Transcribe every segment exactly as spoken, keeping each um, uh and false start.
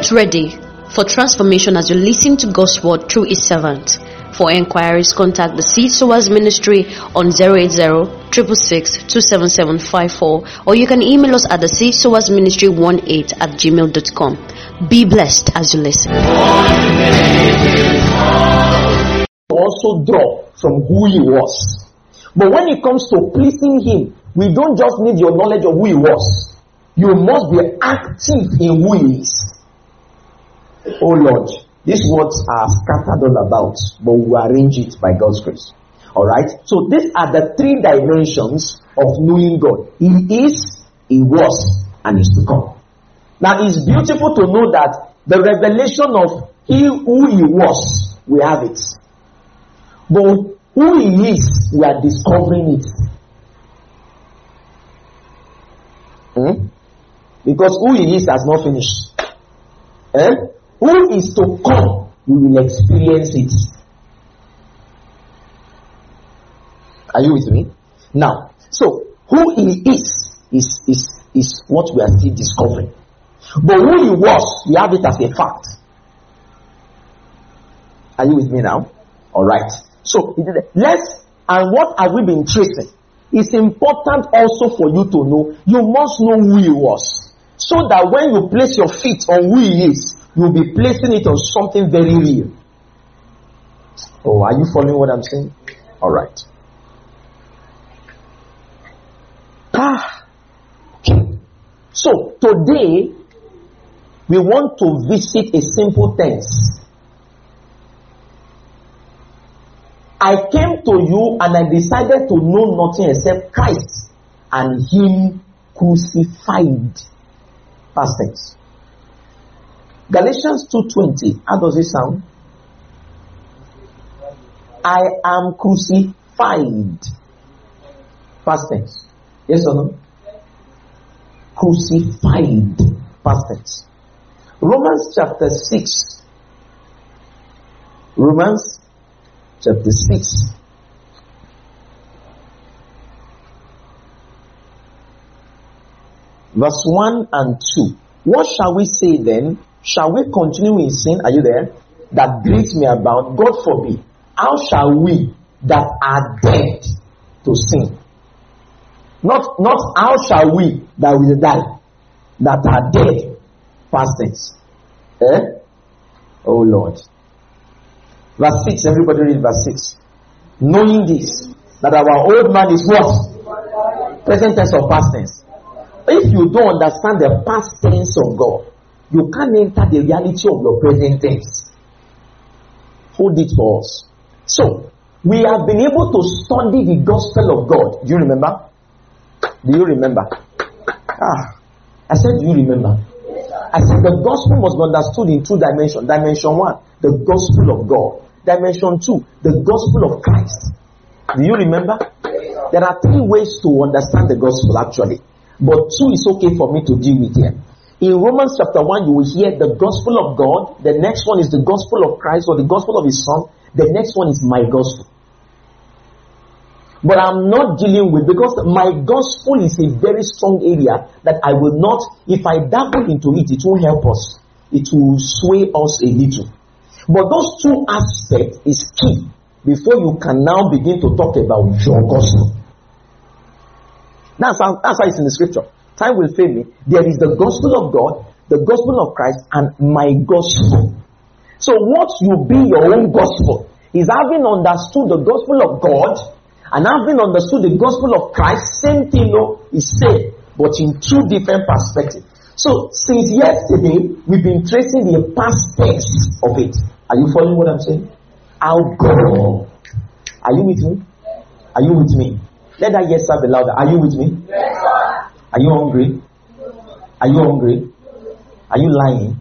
Get ready for transformation as you listen to God's word through His servant. For inquiries, contact the Seed Sowers Ministry on zero eight zero, six six six, two seven seven five four, or you can email us at the Seed Sowers Ministry eighteen at gmail dot com. Be blessed as you listen. Also draw from who He was. But when it comes to pleasing Him, we don't just need your knowledge of who He was. You must be active in who He is. Oh Lord, these words are scattered all about, but we will arrange it by God's grace. Alright? So these are the three dimensions of knowing God. He is, He was, and is to come. Now it's beautiful to know that the revelation of He who He was, we have it. But who He is, we are discovering it. Hmm? Because who He is has not finished. Eh? Who is to come, we will experience it. Are you with me? Now, so who He is is is is what we are still discovering. But who He was, we have it as a fact. Are you with me now? All right. So let's and what have we been tracing? It's important also for you to know. You must know who He was, so that when you place your feet on who He is, you'll be placing it on something very real. Oh, are you following what I'm saying? All right. Ah. Okay. So today we want to visit a simple tense. I came to you and I decided to know nothing except Christ and Him crucified. Past tense. Galatians two twenty. How does it sound? I am crucified. Past tense. Yes or no? Crucified. Past tense. Romans chapter six. Romans chapter six. Verse one and two. What shall we say then? Shall we continue in sin? Are you there? That grace may abound? God forbid. How shall we that are dead to sin? Not, not how shall we that will die, that are dead. Past tense. Eh? Oh Lord. Verse six. Everybody read verse six. Knowing this, that our old man is what? Present tense or past tense. If you don't understand the past tense of God, you can't enter the reality of your present tense. Hold it for us. So, we have been able to study the gospel of God. Do you remember? Do you remember? Ah, I said, do you remember? I said the gospel must be understood in two dimensions. Dimension one, the gospel of God. Dimension two, the gospel of Christ. Do you remember? There are three ways to understand the gospel actually. But two is okay for me to deal with here. In Romans chapter one, you will hear the gospel of God. The next one is the gospel of Christ or the gospel of His Son. The next one is my gospel. But I'm not dealing with, because my gospel is a very strong area that I will not, if I dabble into it, it won't help us. It will sway us a little. But those two aspects is key before you can now begin to talk about your gospel. That's how, that's how it's in the scripture. Time will fail me. There is the gospel of God, the gospel of Christ, and my gospel. So what you be your own gospel is having understood the gospel of God and having understood the gospel of Christ. Same thing, no, is same, but in two different perspectives. So since yesterday, we've been tracing the past tense of it. Are you following what I'm saying? How God. Are you with me? Are you with me? Let that yes sir be louder. Are you with me? Yes, sir. Are you hungry? Are you hungry? Are you lying?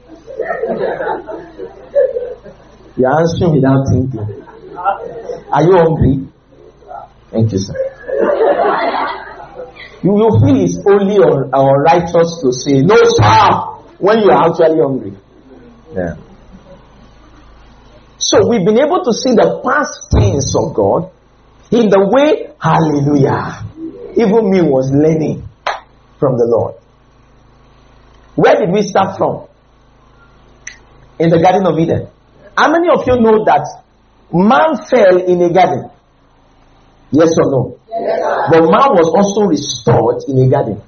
You're answering without thinking. Are you hungry? Thank you, sir. You will feel it's only or, or righteous to say no, sir, when you are actually hungry. Yeah. So we've been able to see the past tense of God in the way, hallelujah, even me was learning from the Lord. Where did we start from? in the Garden of Eden. How many of you know that man fell in a garden? Yes or no? Yes, but man was also restored in a garden.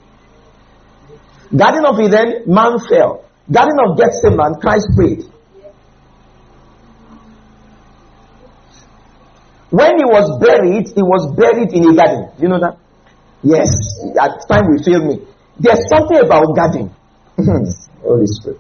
Garden of Eden, man fell. Garden of Gethsemane, Christ prayed. When he was buried, he was buried in a garden. Do you know that? Yes. At time we fail me. There's something about garden. Holy Spirit.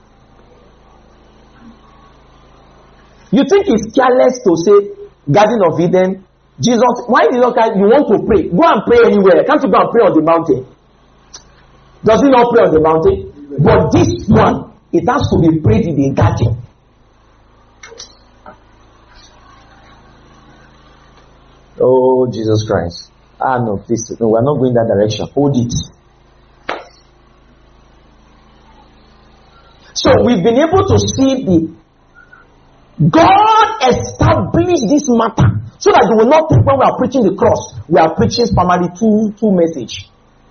You think it's careless to say Garden of Eden? Jesus, why did not you want to pray? Go and pray anywhere. Can't you go and pray on the mountain? Does he not pray on the mountain? But this one, it has to be prayed in the garden. Oh, Jesus Christ. Ah, no, please. No, we're not going that direction. Hold it. So, we've been able to see the God established this matter so that you will not think when we are preaching the cross, we are preaching primarily two, two message.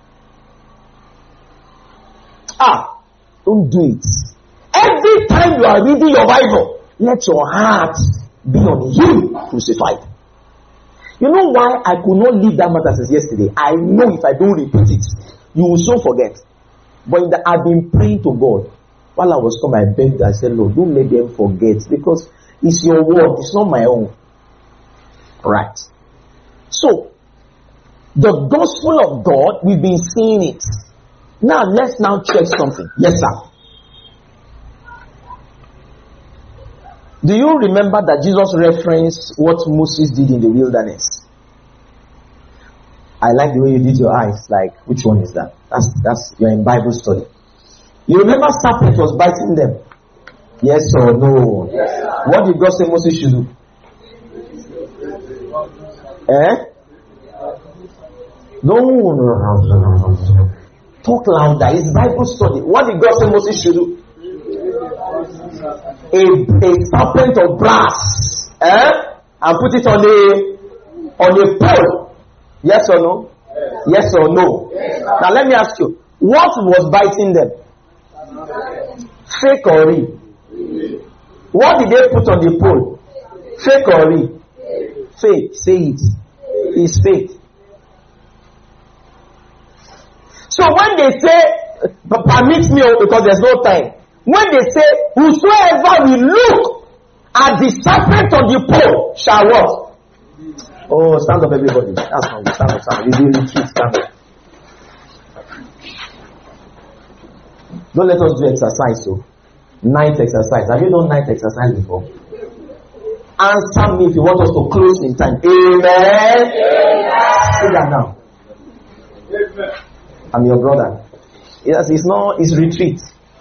Ah, don't do it. Every time you are reading your Bible, let your heart be on Him crucified. You know why I could not leave that matter since yesterday? I know if I don't repeat it, you will soon forget. But the, I've been praying to God. While I was coming, I begged, I said, Lord, don't let them forget, because it's your word, it's not my own. Right. So, the gospel of God, we've been seeing it. Now, let's now check something. Yes, sir. Do you remember that Jesus referenced what Moses did in the wilderness? I like the way you did your eyes. Like, which one is that? That's, that's, you're in Bible study. You remember serpent was biting them? Yes or no? Yes, what did God say Moses should do? Eh? No. Talk louder. It's Bible study. What did God say Moses should do? A, a serpent of brass. Eh? And put it on a on a pole. Yes or no? Yes, yes or no? Yes, now let me ask you. What was biting them? Fake or real? What did they put on the pole? Fake or real? Fake. Say it. It's fake. So when they say, permit me because there's no time. When they say, whosoever will look at the serpent on the pole shall what? Oh, stand up everybody. That's how we stand up. Stand up. We do retreat. Stand up. Don't let us do exercise, so night exercise. Have you done night exercise before? Answer me if you want us to close in time. Amen. Amen. Say that now. Amen. I'm your brother. Yes, it's not. It's retreat.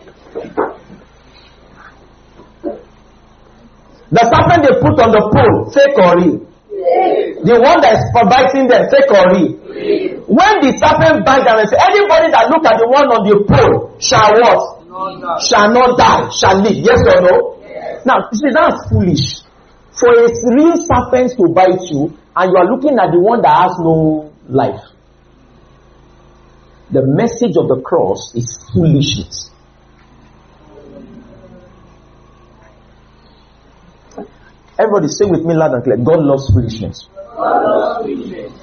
The serpent they put on the pole, fake or real? The one that is biting them, fake or real? When the serpent bites them and say, anybody that look at the one on the pole shall what? Not shall not die, shall live. Yes or no? Yes. Now, you see, that's foolish. For a real serpent to bite you, and you are looking at the one that has no life. The message of the cross is foolishness. Everybody say with me loud and clear. God loves foolishness. God loves foolishness.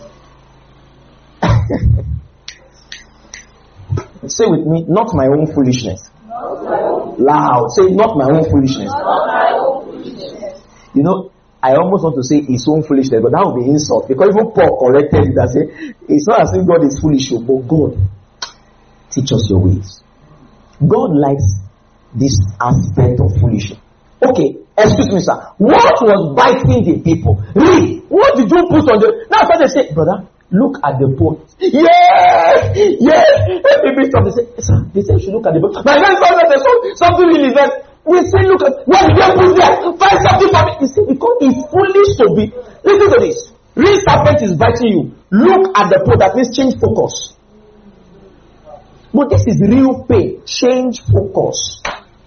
Say with me, not my own foolishness. Not my own. Loud. Say, not my own foolishness. Not my own foolishness. You know, I almost want to say his own foolishness, but that would be insult. Because even Paul corrected it and said, it's not as if God is foolish, but God, teach us your ways. God likes this aspect of foolishness. Okay, excuse me, sir. What was biting the people? Read. What did you put on the... Now, so they say, brother, look at the pole. Yes! Yes! People stop. They say, sir, they say you should look at the pole. My friend said something really bad. We say, look at... What did they put there? Find something for me. You see, because it's foolish to be... Listen to this. Real serpent is biting you. Look at the pole. That means change focus. But this is real pain. Change focus.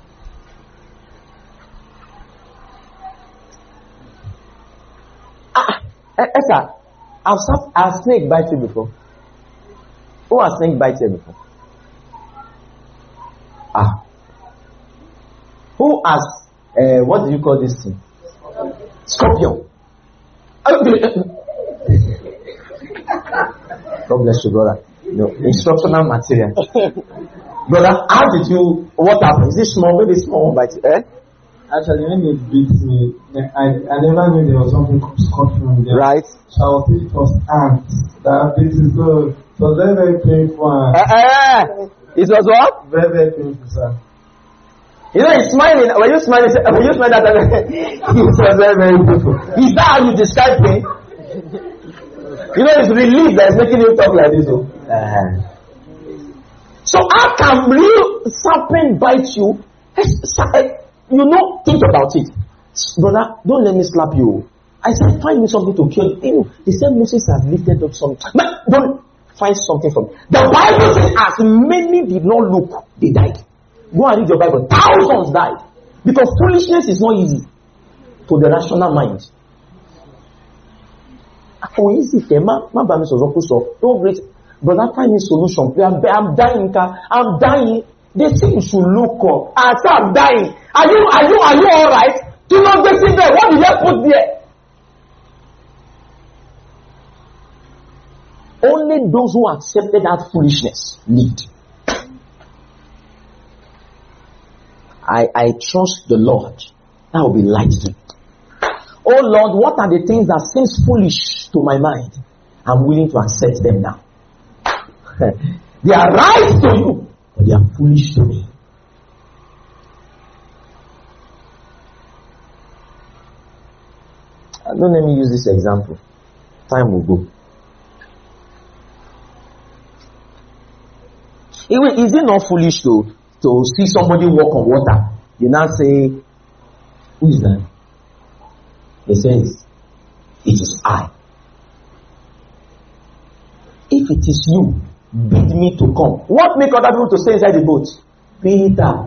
Ah, Esther, I've stopped, I've snake bite you before. Who has snake bite you before? Ah. Who has uh, what do you call this thing? Scorpion. God bless you, brother. No, instructional material. Brother, how did you, what happened? Is it small, maybe small, but eh? Actually, when it beat me, I, I never knew there was something called scorpion there. Right. So I was thinking it was ants. That this is good. It was very, very painful. And Uh, uh, it was what? very, very painful, sir. You know, he's smiling. When you smile, when you smile that time, it was very, very beautiful. Is that how you describe pain? You know, it's relief that is making you talk like this. Oh. Uh. So how can real serpent bite you? You know, think about it. Brother, don't let me slap you. I said, find me something to kill. You know, they said Moses has lifted up something. But don't find something from the Bible says, as many did not look, they died. Go and read your Bible. Thousands died. Because foolishness is not easy to the rational mind. For easy, don't wait. Brother, find me solution. I'm dying. I'm dying. They say you should look up. I say I'm dying. Are you, are you, are you all right? Do not get in there. What did they put there? Only those who accepted that foolishness lived. I, I trust the Lord. That will be light to me. Oh Lord, what are the things that seems foolish to my mind? I'm willing to accept them now. They are right to you, but they are foolish to me. Don't let me use this example. Time will go. Is it not foolish to, to see somebody walk on water? You now say, who is that? He says, it is I. If it is you, bid me to come. What make other people to stay inside the boat? Peter.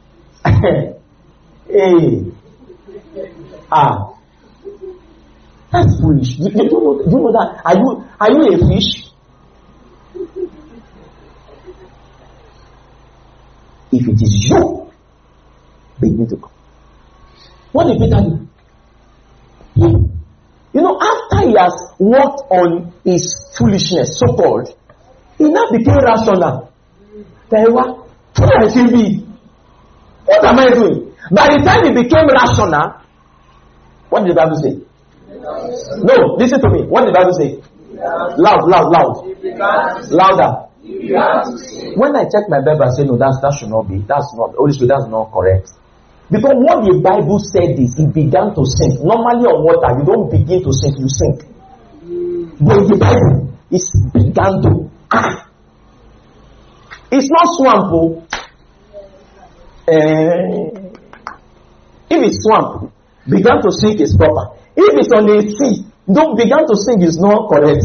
Hey. Ah. That's foolish. Do, do, you know, do you know that? Are you, are you a fish? If it is you, bid me to come. What did Peter do? He, you know, after he has worked on his foolishness, so called, he now became rational. What am I doing? By the time he became rational, what did the Bible say? No, listen to me. What did the Bible say? Loud, loud, loud. Louder. When I check my Bible and say, no, that's, that should not be. That's not, Holy Spirit, that's not correct. Because what the Bible said is, it began to sink. Normally on water, you don't begin to sink, you sink. But the Bible is began to ah. It's not swamp. Oh. Uh, if it's swamp, began to sink is proper. If it's on the sea, don't began to sink is not correct.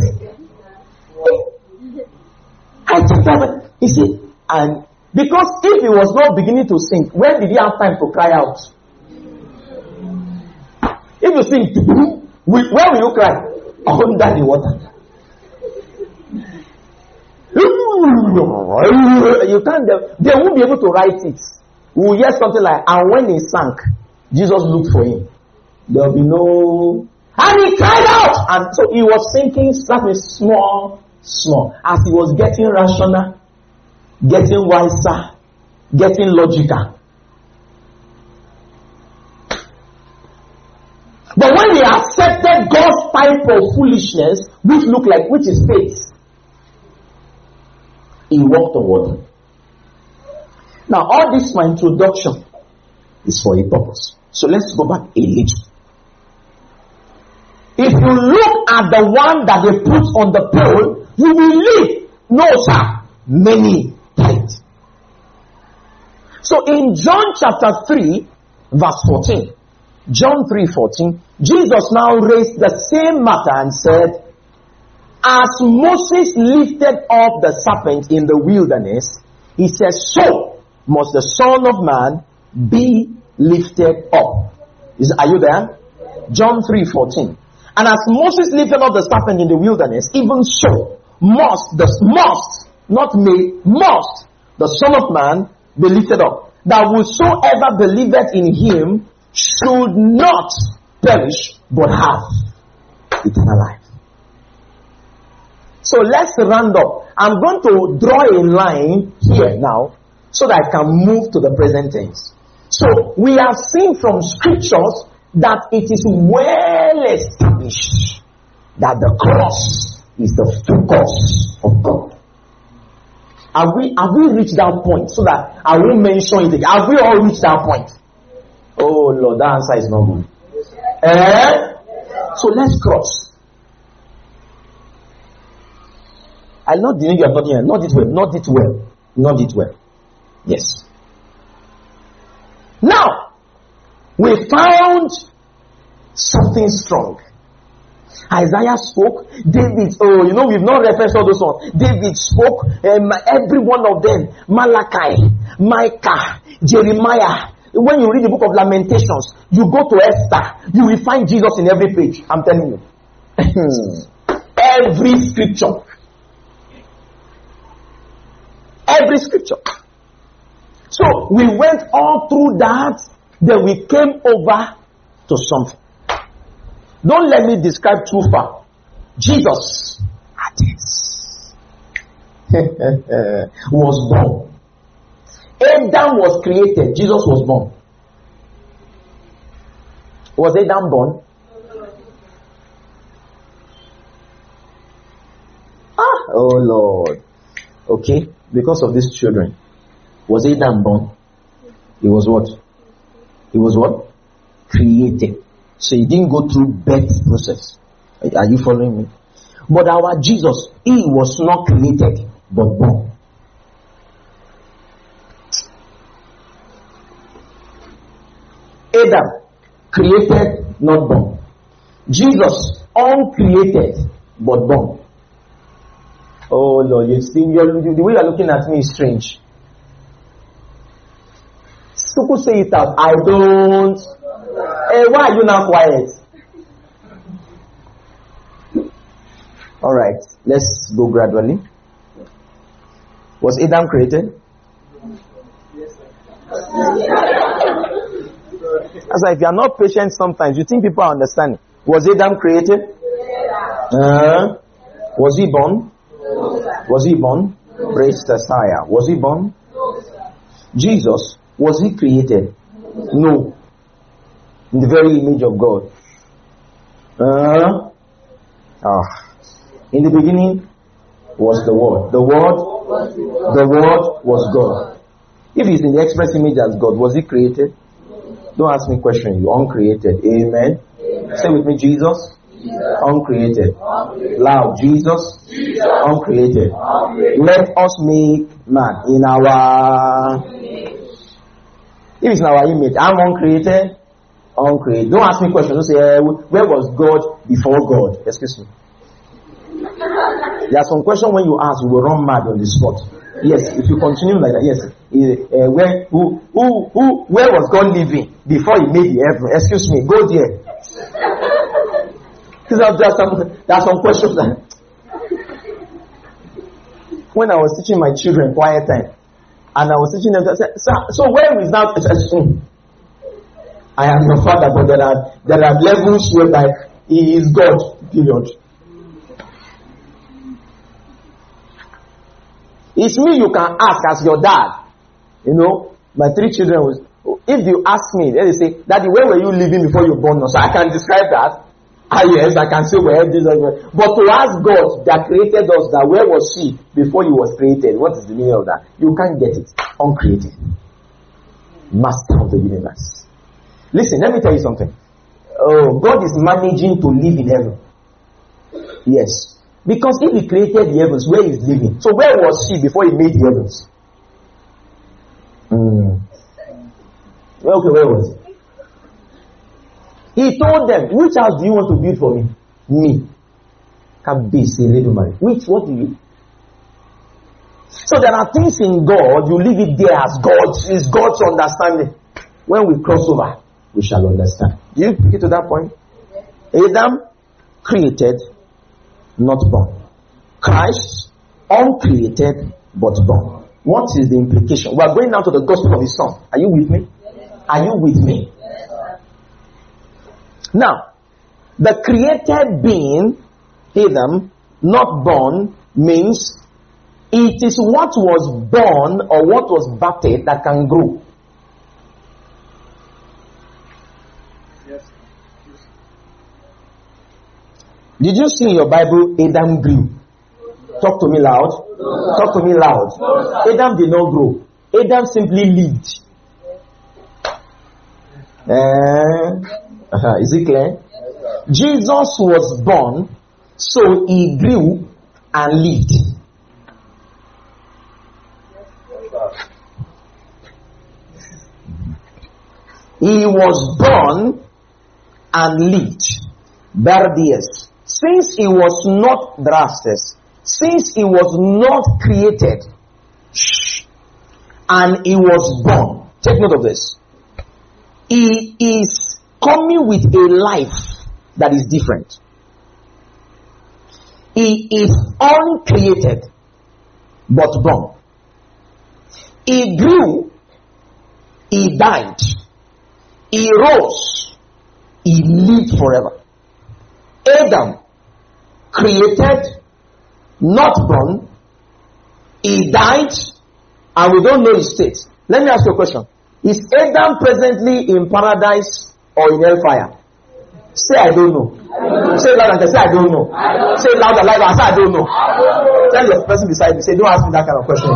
I checked that. You see, and because if he was not beginning to sink, when did he have time to cry out? If you sink, where will you cry? Under the water. You can't, they won't be able to write it. We will hear something like, and when he sank, Jesus looked for him. There will be no, and he cried out. And so he was sinking, that means small, small. As he was getting rational, getting wiser, getting logical. But when he accepted God's type of foolishness, which looked like, which is faith, he walked on water. Now, all this, my introduction, is for a purpose. So let's go back a little. If you look at the one that they put on the pole, you will live. No, sir. Many died. So in John chapter three, verse fourteen, John three fourteen, Jesus now raised the same matter and said, as Moses lifted up the serpent in the wilderness, he says, so must the Son of Man be lifted up. Is, are you there? John three fourteen. And as Moses lifted up the serpent in the wilderness, even so must the must, not may, must the Son of Man be lifted up, that whosoever believeth in him should not perish but have eternal life. So let's round up. I'm going to draw a line here now so that I can move to the present tense. So we have seen from scriptures that it is well established that the cross is the focus of God. Have we, have we reached that point so that I won't mention it again? Have we all reached that point? Oh Lord, that answer is not good. Eh? So let's cross. I'll not deny you have not yet. Not it well. Not it well. Not it well. Yes. Now, we found something strong. Isaiah spoke. David, oh, you know, we've not referenced all those ones. David spoke. Um, every one of them. Malachi, Micah, Jeremiah. When you read the book of Lamentations, you go to Esther, you will find Jesus in every page. I'm telling you. Every scripture. Every scripture. So we went all through that, then we came over to something. Don't let me describe too far. Jesus was born. Adam was created. Jesus was born. Was Adam born? Ah, oh Lord. Okay, because of these children. Was Adam born? He was what? He was what? Created. So he didn't go through birth process. Are you following me? But our Jesus, he was not created, but born. Adam, created, not born. Jesus, uncreated, but born. Oh Lord, you see, you're, the way you're looking at me is strange. People say it out. I don't. Hey, why are you now quiet? All right, let's go gradually. Was Adam created? As if you are not patient sometimes, you think people are understanding. Was Adam created? Uh, was he born? Was he born? Praise the Messiah. Was he born? Jesus, was he created? No. In the very image of God. Uh, ah. In the beginning was the Word. The Word, the Word was God. If he's in the express image as God, was he created? Don't ask me question. You uncreated. Amen. Amen. Say with me, Jesus. Jesus. Uncreated. Uncreated. Loud. Jesus. Jesus. Uncreated. Uncreated. Let us make man in our image. If it's in our image, I'm uncreated. Uncreated. Don't ask me questions. Don't say, uh, where was God before God? Excuse me. There are some questions when you ask, you will run mad on the spot. Yes, if you continue like that, yes. Uh, where, who, who, who, where was God living before He made the heaven? Excuse me, go there. There are some, there are some questions that when I was teaching my children quiet time, and I was teaching them, I said, so, so where is that? I am your father, but there are there are levels whereby He is God. Period. It's me you can ask as your dad. You know, my three children was. If you ask me, then they say, Daddy, where were you living before you were born? So I can describe that. Ah yes, I can say where this was. But to ask God that created us, that where was He before He was created? What is the meaning of that? You can't get it. Uncreated. Master of the universe. Listen, let me tell you something. Oh, God is managing to live in heaven. Yes. Because if He created the heavens, where is living? So where was He before He made the heavens? Mm. Okay, where was He? He told them, which house do you want to build for me? Me. Which, what do you? So there are things in God, you leave it there as God's, is God's understanding. When we cross over, we shall understand. Do you get to that point? Adam created, not born. Christ, uncreated, but born. What is the implication? We are going now to the gospel of His Son. Are you with me? Are you with me? Now, the created being, Adam, not born, means it is what was born or what was birthed that can grow. Yes. Did you see in your Bible Adam grew? Talk to me loud. Talk to me loud. Adam did not grow. Adam simply lived. Uh, uh, is it clear? Jesus was born, so he grew and lived. He was born and lived. Bardias. Since he was not drastes, since he was not created, and he was born, take note of this. He is coming with a life that is different. He is uncreated, but born. He grew, he died, he rose, he lived forever. Adam, created, not born, he died, and we don't know his state. Let me ask you a question. Is Adam presently in paradise or in hellfire? Say I don't know. I don't know. Say loud and say I don't know. I don't say loud and loud and say I don't know. I don't know. Tell the person beside you, say don't ask me that kind of question.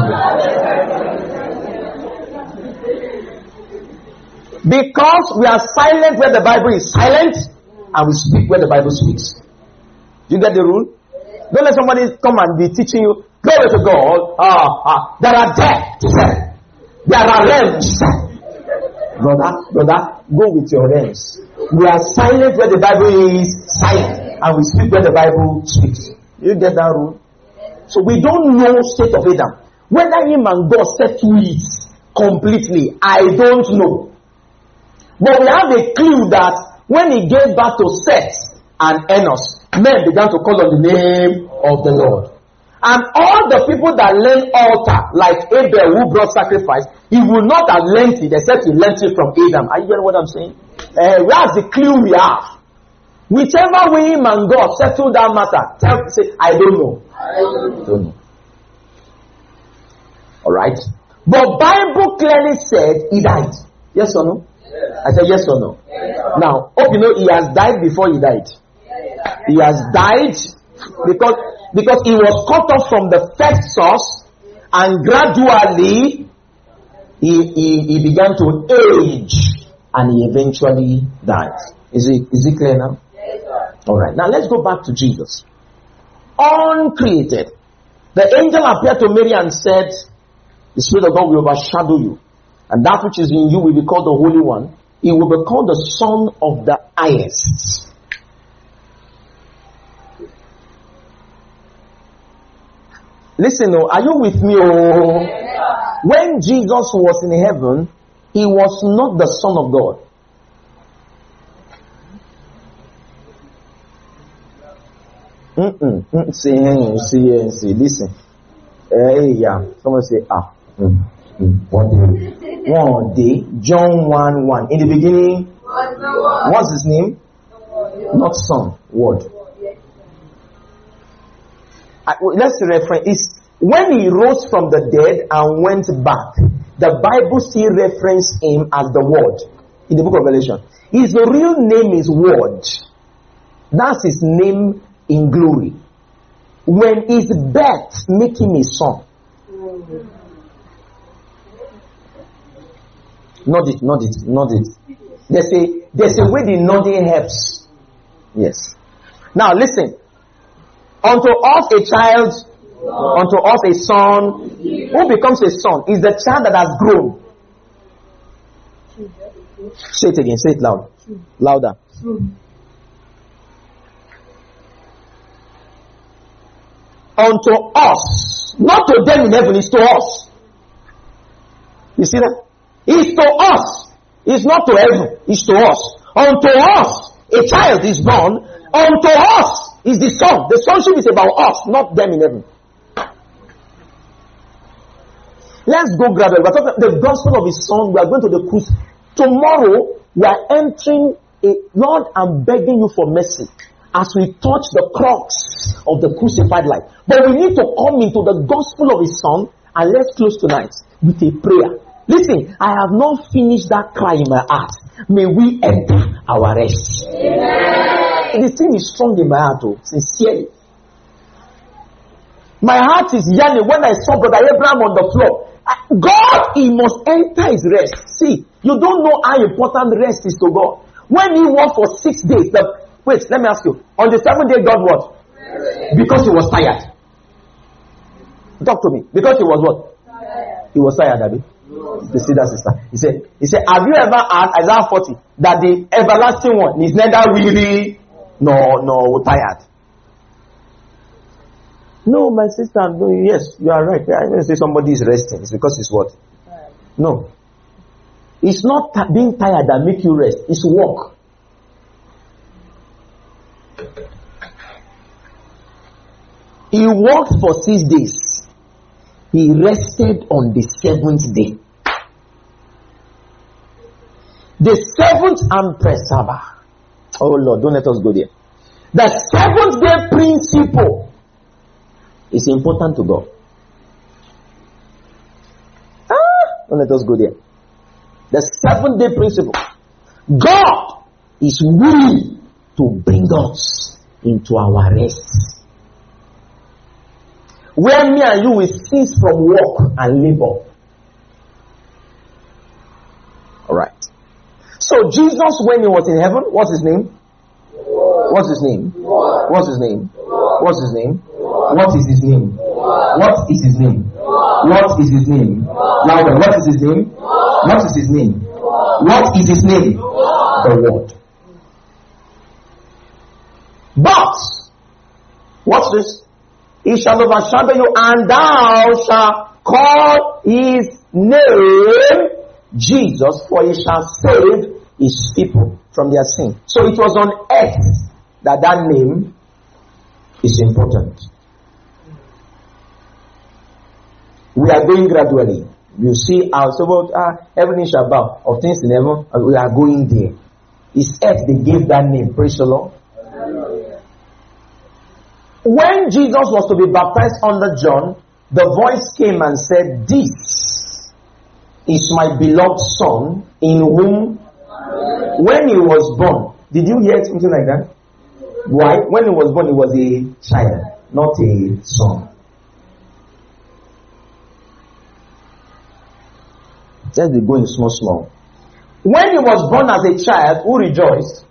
Because we are silent where the Bible is silent, and we speak where the Bible speaks. Do you get the rule? Don't let somebody come and be teaching you, glory to God. Ah, ah, there are depths. There are realms. Brother, brother, go with your realms. We are silent where the Bible is silent, and we speak where the Bible speaks. You get that rule? So we don't know state of Adam. Whether him and God settle it completely, I don't know. But we have a clue that when he gave birth to Seth and Enos, men began to call on the name of the Lord. And all the people that learn altar, like Abel who brought sacrifice, he would not have learnt it except he learnt it from Adam. Are you getting what I'm saying? Uh, that's the clue we have. Whichever way him and God settle that matter, tell say, I don't know. I don't know. Alright? But Bible clearly said he died. Yes or no? Yes. I said yes or no? Yes. Now, hope you know he has died before he died. Yes. He has died because because he was cut off from the first source, and gradually he, he, he began to age, and he eventually died. Is it is it clear now? Yes, sir. All right. Now let's go back to Jesus. Uncreated. The angel appeared to Mary and said, the Spirit of God will overshadow you, and that which is in you will be called the Holy One. He will be called the Son of the Highest. Listen, oh, are you with me? Oh, when Jesus was in heaven, he was not the Son of God. Mm-mm. Mm, see, see, see, listen. Hey, yeah. Someone say, ah. Mm, mm, one day. One day. John one one. In the beginning, what's his name? Not Son. Word. I, let's reference. It's when he rose from the dead and went back. The Bible still references him as the Word in the book of Revelation. His real name is Word. That's his name in glory. When his birth make him a son. Not it, not it, not it. There's a there's a way the nodding helps. Yes. Now listen. Unto us a child, unto us a son. Who becomes a son is the child that has grown. Say it again, say it loud. Louder. Unto us, not to them in heaven, it's to us. You see that? It's to us. It's not to heaven, it's to us. Unto us a child is born. Unto us is the son. The sonship is about us, not them in heaven. Let's go gradually. We're talking the gospel of his son. We are going to the cruise. Tomorrow we are entering a, Lord, I'm begging you for mercy as we touch the crux of the crucified life. But we need to come into the gospel of his son, and let's close tonight with a prayer. Listen, I have not finished that cry in my heart. May we enter our rest. Amen. The thing is strong in my heart, oh, sincerely. My heart is yearning when I saw Brother Abraham on the floor. God, he must enter his rest. See, you don't know how important rest is to God. When he worked for six days, the, wait, let me ask you. On the seventh day, God what? Because he was tired. Talk to me. Because he was what? Tired. He was tired, Abby. The cedar sister. He said, he said, have you ever heard Isaiah forty that the everlasting one is neither weary nor nor tired? No, my sister, no, yes, you are right. I didn't say somebody is resting. It's because it's what? No. It's not t- being tired that make you rest. It's work. He worked for six days. He rested on the seventh day. The seventh Amper Sabbath. Oh Lord, don't let us go there. The seventh day principle is important to God. Ah, don't let us go there. The seventh day principle. God is willing to bring us into our rest. Where me and you will cease from work and labor. Alright. So Jesus, when he was in heaven, what's his name? What's his name? What's his name? What's his name? What is his name? What is his name? What is his name? Louder. What is his name? What is his name? What is his name? The Word. But, what's this? He shall overshadow you, and thou shalt call his name Jesus, for he shall save his people from their sin. So it was on earth that that name is important. We are going gradually. You see our so about uh, everything shall bow of things in heaven, and we are going there. It's earth they gave that name. Praise the Lord. When Jesus was to be baptized under John, the voice came and said, "This is my beloved son, in whom," when he was born, did you hear something like that? Why? When he was born, he was a child, not a son. Just be going small, small. When he was born as a child, who rejoiced?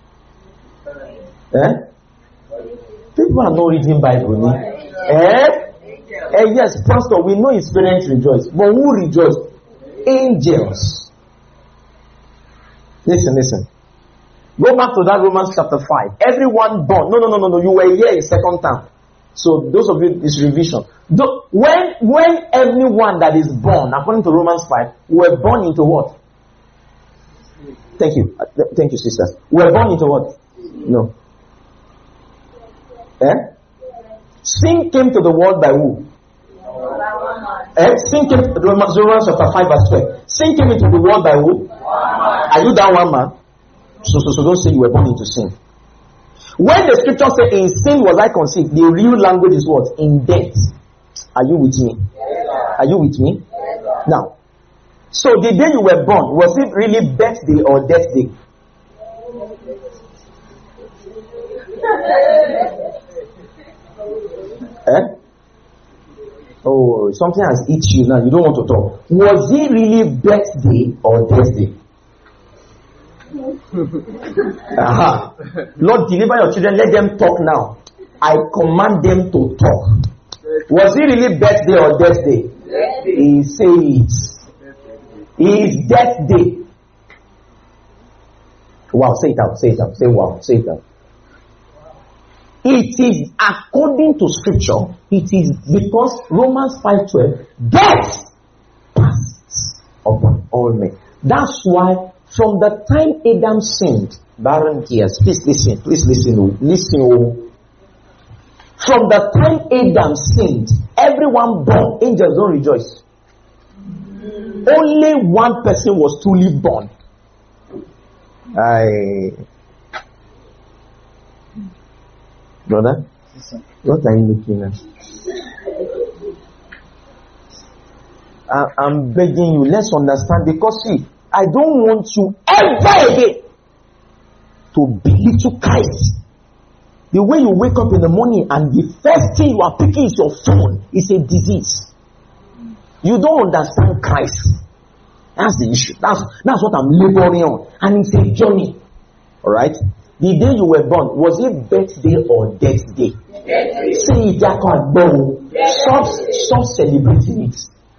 Eh? People are not reading Bible. Eh? Eh? Yes, Pastor, we know his parents rejoiced. But who rejoiced? Angels. Listen, listen. Go back to that Romans chapter five. Everyone born. No, no, no, no, no. You were here in second term. So those of you, this revision. The, when, when everyone that is born, according to Romans five, were born into what? Thank you. Thank you, sisters. Were born into what? No. Eh? Sin came to the world by who? Eh? Sin came to Romans chapter five verse twelve. Sin came into the world by who? Are you that one man? So, so, so don't say you were born into sin. When the scripture says, "In sin was I conceived," the real language is what? In death. Are you with me? Are you with me? Now, so the day you were born, was it really birthday or death day? Eh? Oh, something has hit you now. You don't want to talk. Was it really birthday or death day? Aha. Lord, deliver your children. Let them talk now. I command them to talk. Was it really birthday or death day? He says it's death day. Wow, say it out, say it out, say wow, say it out. It is according to scripture. It is because Romans five twelve, death passes upon all men. That's why from the time Adam sinned, barren tears, please listen, please listen, listen. Oh. From the time Adam sinned, everyone born, angels don't rejoice. Only one person was truly born. I, brother, what are you looking at? I, I'm begging you, let's understand, because see, I don't want you ever again to belittle Christ. The way you wake up in the morning and the first thing you are picking is your phone is a disease. You don't understand Christ. That's the issue. That's that's what I'm laboring on. And it's a journey. Alright? The day you were born, was it birthday or death day? Say it, I can't go. Stop, stop celebrating it.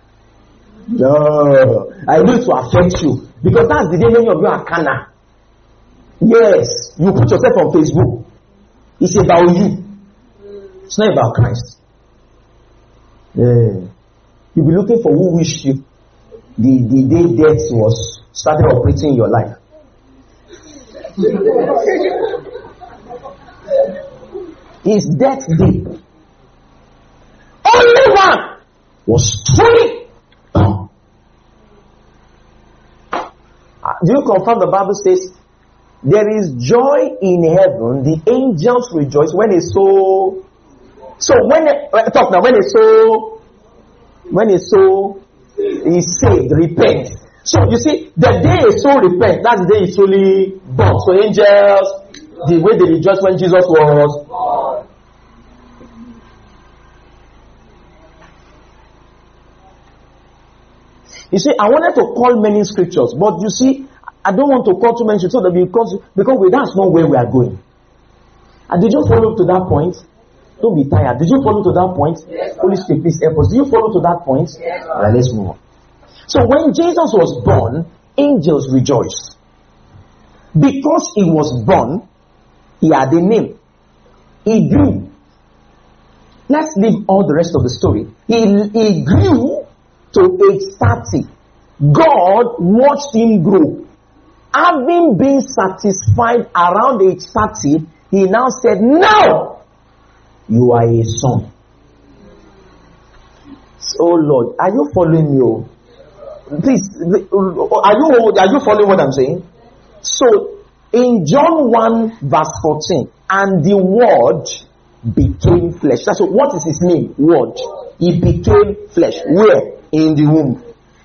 No. I need to affect you. Because that's the day many of you are canna. Yes. You put yourself on Facebook. It's about you. It's not about Christ. Yeah. You'll be looking for who wished you the, the day death was started operating in your life. His death day. Only one was truly bound. Do you confirm the Bible says there is joy in heaven? The angels rejoice when a soul. So when a, talk now when a soul when a soul is saved, repent. So you see, the day a soul repent, that's the day it's truly born. So angels, the way they rejoice when Jesus was born. You see, I wanted to call many scriptures, but you see, I don't want to call too many scriptures because because we, that's not where we are going. And did you follow to that point? Don't be tired. Did you follow to that point? Yes, Holy Spirit, please help us. Did you follow to that point? Yes, all right, let's move on. So when Jesus was born, angels rejoiced. Because he was born, he had a name. He grew. Let's leave all the rest of the story. He, he grew to age thirty. God watched him grow. Having been satisfied around age thirty, he now said, now you are a son. Oh Lord, are you following me? Please, are you are you following what I'm saying? So, in John one verse fourteen, and the Word became flesh. That's what, what is his name? Word. He became flesh. Where? In the womb.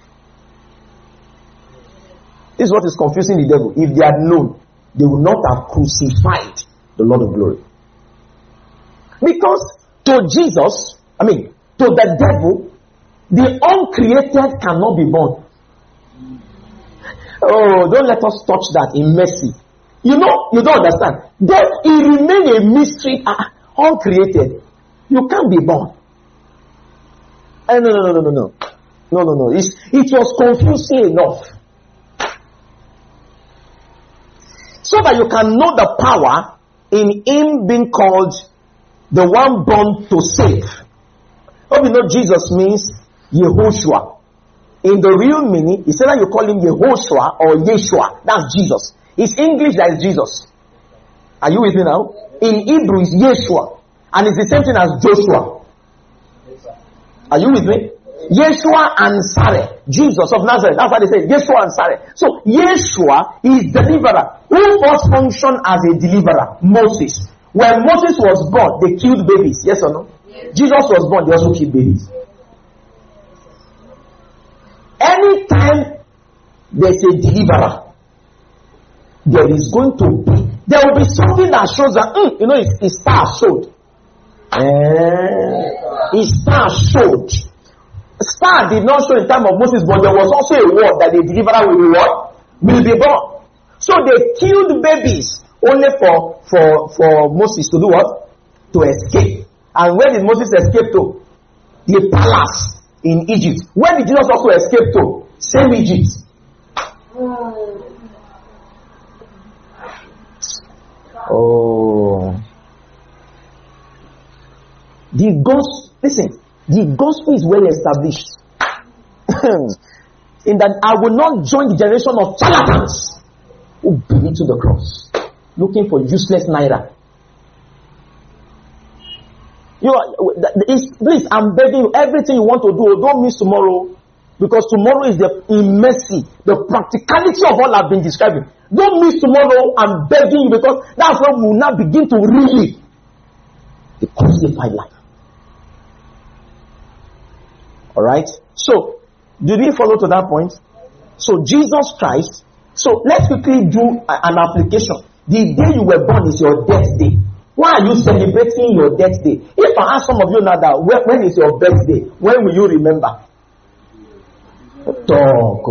This is what is confusing the devil. If they had known, they would not have crucified the Lord of glory. Because to Jesus, I mean, to the devil, the uncreated cannot be born. Oh, don't let us touch that in mercy. You know, you don't understand. Then it remains a mystery, uh, uncreated. You can't be born. Uh, no, no, no, no, no, no. No, no, no. It's, it was confusing enough. So that you can know the power in him being called the one born to save. Hope you know Jesus means Yehoshua. In the real meaning, it's either you call him Yehoshua or Yeshua. That's Jesus. It's English that is Jesus. Are you with me now? In Hebrew, it's Yeshua. And it's the same thing as Joshua. Are you with me? Yeshua and Sarah. Jesus of Nazareth. That's why they say Yeshua and Sarah. So Yeshua is deliverer. Who first functioned as a deliverer? Moses. When Moses was born, they killed babies. Yes or no? Yes. Jesus was born, they also killed babies. Anytime there's a deliverer, there is going to be, there will be something that shows that, mm, you know, his, his star showed. Uh, his star showed. Star did not show in time of Moses, but there was also a word that the deliverer will be what? Will be born. So they killed babies only for, for, for Moses to do what? To escape. And where did Moses escape to? The palace in Egypt. Where did Jesus also escape to? Same Egypt. Oh. The gospel, listen, the gospel is well established. In that I will not join the generation of charlatans who beneath to the cross, looking for useless naira. You are, please, I'm begging you, everything you want to do, don't miss tomorrow. Because tomorrow is the immensity, the practicality of all I've been describing. Don't miss tomorrow. I'm begging you, because that's when we will now begin to really the crucified life. Alright? So, did we follow to that point? So, Jesus Christ. So, let's quickly do a, an application. The day you were born is your death day. Why are you celebrating your death day? If I ask some of you now that when, when is your birthday, when will you remember? Talk.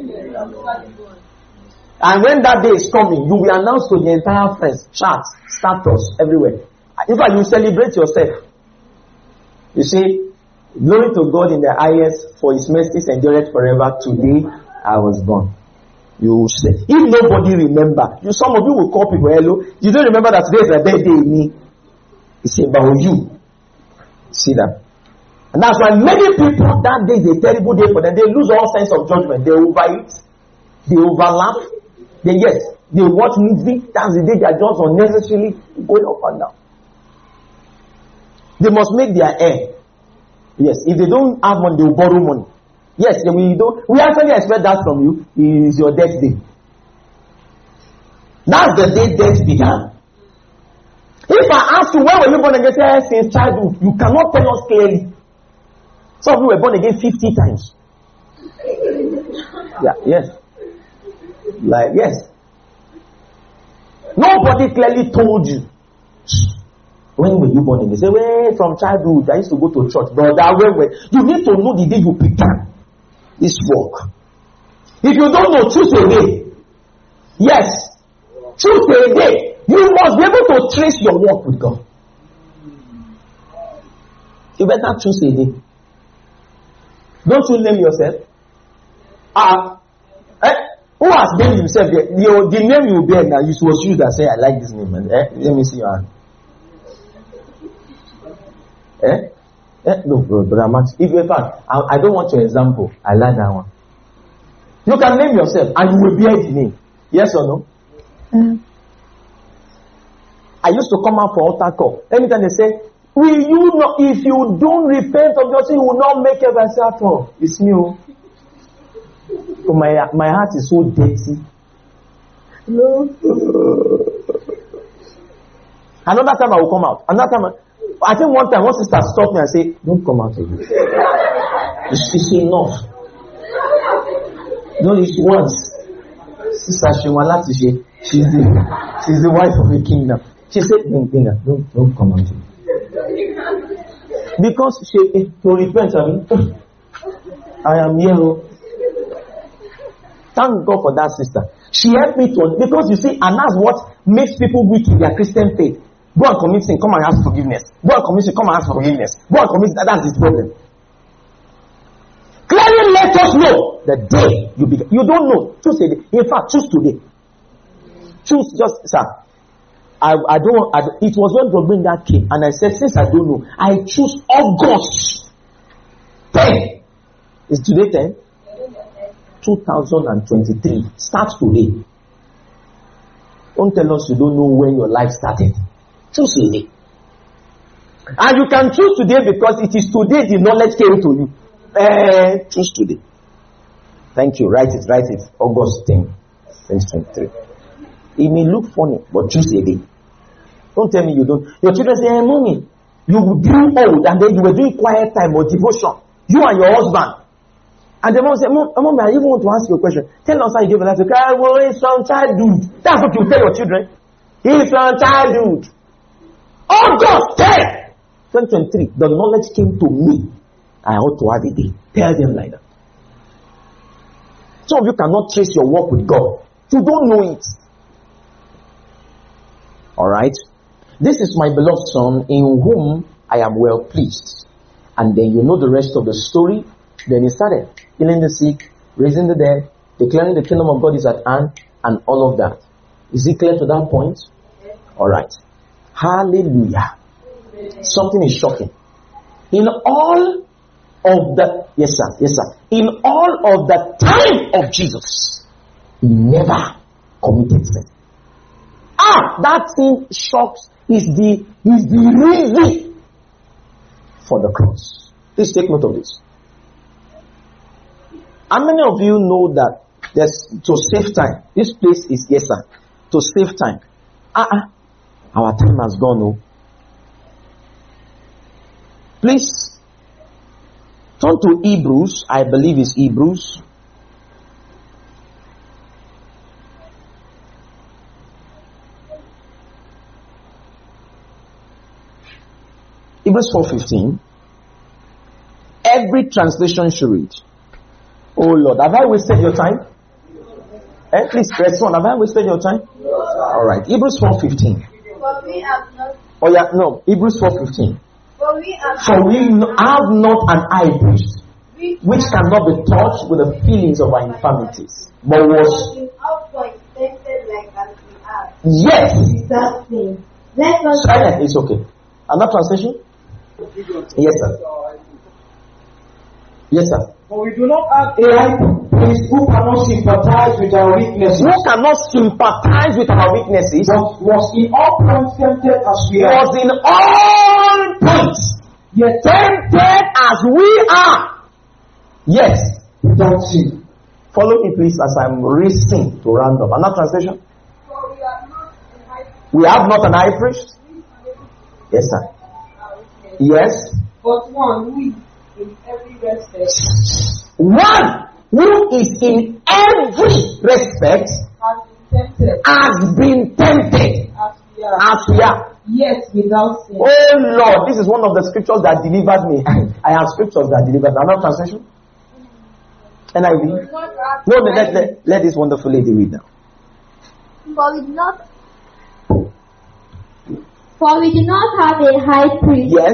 And when that day is coming, you will announce to the entire friends, chats, status, everywhere. In fact, you celebrate yourself. You see, glory to God in the highest, for his mercies endureth forever. Today I was born. You say, if nobody remember, you, some of you will call people, hello, you don't remember that today is a birthday in me. It's about you. See that? And that's why many people, that day is a terrible day for them. They lose all sense of judgment. They overeat. They overlap. They, yes, they watch movie. That's the day they are just unnecessarily going up and down. They must make their air. Yes, if they don't have money, they will borrow money. Yes, we don't. We actually expect that from you. It is your death day. That's the day death began. If I ask you, when were you born again? Say, since childhood. You cannot tell us clearly. Some of you were born again fifty times. Yeah, yes. Like, yes. Nobody clearly told you. When were you born again? Say, well, from childhood, I used to go to church. Brother, where were you? Need to know the day you began this work. If you don't know, choose a day. Yes. Choose a day. You must be able to trace your work with God. You better choose a day. Don't you name yourself? Ah, uh, eh? Who has named himself? The, the, the name you bear now, it was you that say, I like this name. Man. Eh? Let me see your hand. Eh? Eh? No, bro, brother Max. If you fact, I, I don't want your example. I like that one. You can name yourself and you will bear the name. Yes or no? Mm. I used to come out for altar call. Anytime they say, will you not, if you don't repent of your sin, you will not make it. I say, at all. It's me. So my, my heart is so dirty. No. Another time I will come out. Another time, I, I think one time, one sister stopped me and say, don't come out again. It's enough. No, it's once. Sister Shimala, she, she's the, she's the wife of a king now. She said, don't, don't, don't come out again. Because she, to repent, I mean, I am here. Thank God for that sister. She helped me to, because you see, and that's what makes people weak in their Christian faith. Go and commit sin, come and ask forgiveness. Go and commit sin, come and ask forgiveness. Go and commit sin, that's his problem. Clearly let us know the day you begin. You don't know. Choose a day. In fact, choose today. Choose just, sir. I, I don't want, I, it was when Robinda came, and I said, since I don't know, I choose August ten. Is today ten? two thousand twenty-three. Start today. Don't tell us you don't know when your life started. Choose today. And you can choose today because it is today the knowledge came to you. Uh, choose today. Thank you. Write it, write it. August tenth, twenty twenty-three. It may look funny, but choose a day. Don't tell me you don't. Your children say, hey, mommy, you grew old and then you were doing quiet time or devotion. You and your husband. And the mom said, Mom, Mom, I even want to ask you a question. Tell us how you gave a life to God. Well, it's from childhood. That's what you tell your children. It's from childhood. August tenth, twenty twenty-three. The knowledge came to me. I ought to have a day. Tell them like that. Some of you cannot trace your work with God. You don't know it. Alright? This is my beloved Son, in whom I am well pleased. And then you know the rest of the story. Then he started healing the sick, raising the dead, declaring the kingdom of God is at hand, and all of that. Is it clear to that point? Alright. Hallelujah. Something is shocking. In all of the, yes sir, yes sir, in all of the time of Jesus, he never committed sin. Ah, that thing shocks, is the, is the reason for the cross. Please take note of this. How many of you know that there's to save time? This place is yes, sir. To save time. Uh-uh. Our time has gone. Oh. Please turn to Hebrews. I believe it's Hebrews. Hebrews four fifteen. Every translation should read. Oh Lord, have I wasted your time? Eh, please press on. Have I wasted your time? All right. Hebrews four fifteen. Oh yeah, no. Hebrews four fifteen. For we have not an high priest which cannot be touched with the feelings of our infirmities, but was yes. Silent. It's okay. Another translation? Yes, sir. Yes, sir. But we do not have a high priest who cannot sympathize with our weaknesses. Who cannot sympathize with our weaknesses? But was in all points tempted as we are. Was in all points Yet tempted as we are. Yes. without sin. Follow me, please, as I'm racing to round up. Another translation? We have not an high priest. Yes, sir. Yes. But one who is in every respect One who is in every respect has been tempted has been tempted as we are, as we are. yet without sin. Oh Lord, this is one of the scriptures that delivered me. I have scriptures that delivered me. Another translation? N I V? No, let, let, let this wonderful lady read now. For we do not, for we do not have a high priest Yes.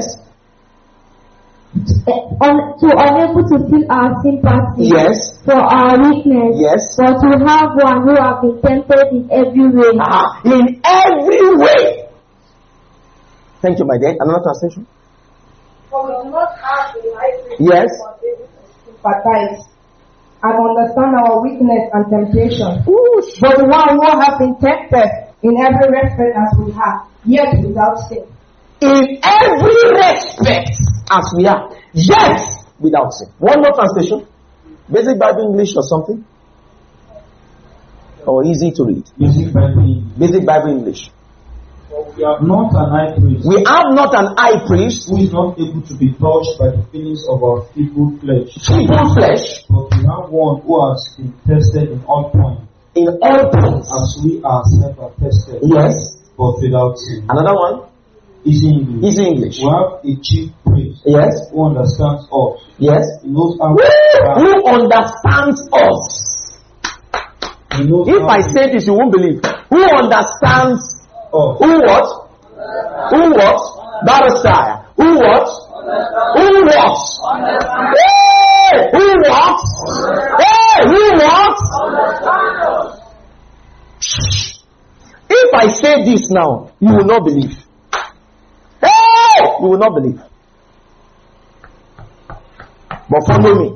uh, un, to unable to feel our sympathy Yes. for our weakness, Yes. but to have one who has been tempted in every way. Ah, in every way. Thank you, my dear. Another translation? For we do not have a high priest Yes. who is able to sympathize and understand our weakness and temptation. Oosh. But one who has been tempted in every respect as we have, yet without sin. In every respect as we are, yet without sin. One more translation. Basic Bible English or something? Or easy to read? Basic Bible. Basic Bible English. For we have not an high priest We have not an high priest, who is not able to be touched by the feelings of our feeble flesh. feeble flesh, But we have one who has been tested in all points, in all points. as we ourselves are tested, Yes. but without sin. Another one? Easy English. Easy English. We have a chief priest Yes. who understands us. Yes. He knows how Who, to who understands us? He knows If how I to say this, you won't believe. Who understands? us. Who what? Who what? Barrister. Who what? Who walks? Hey! Who walks? Hey! Who walks? If I say this now, you will not believe. Hey! You will not believe. But follow me.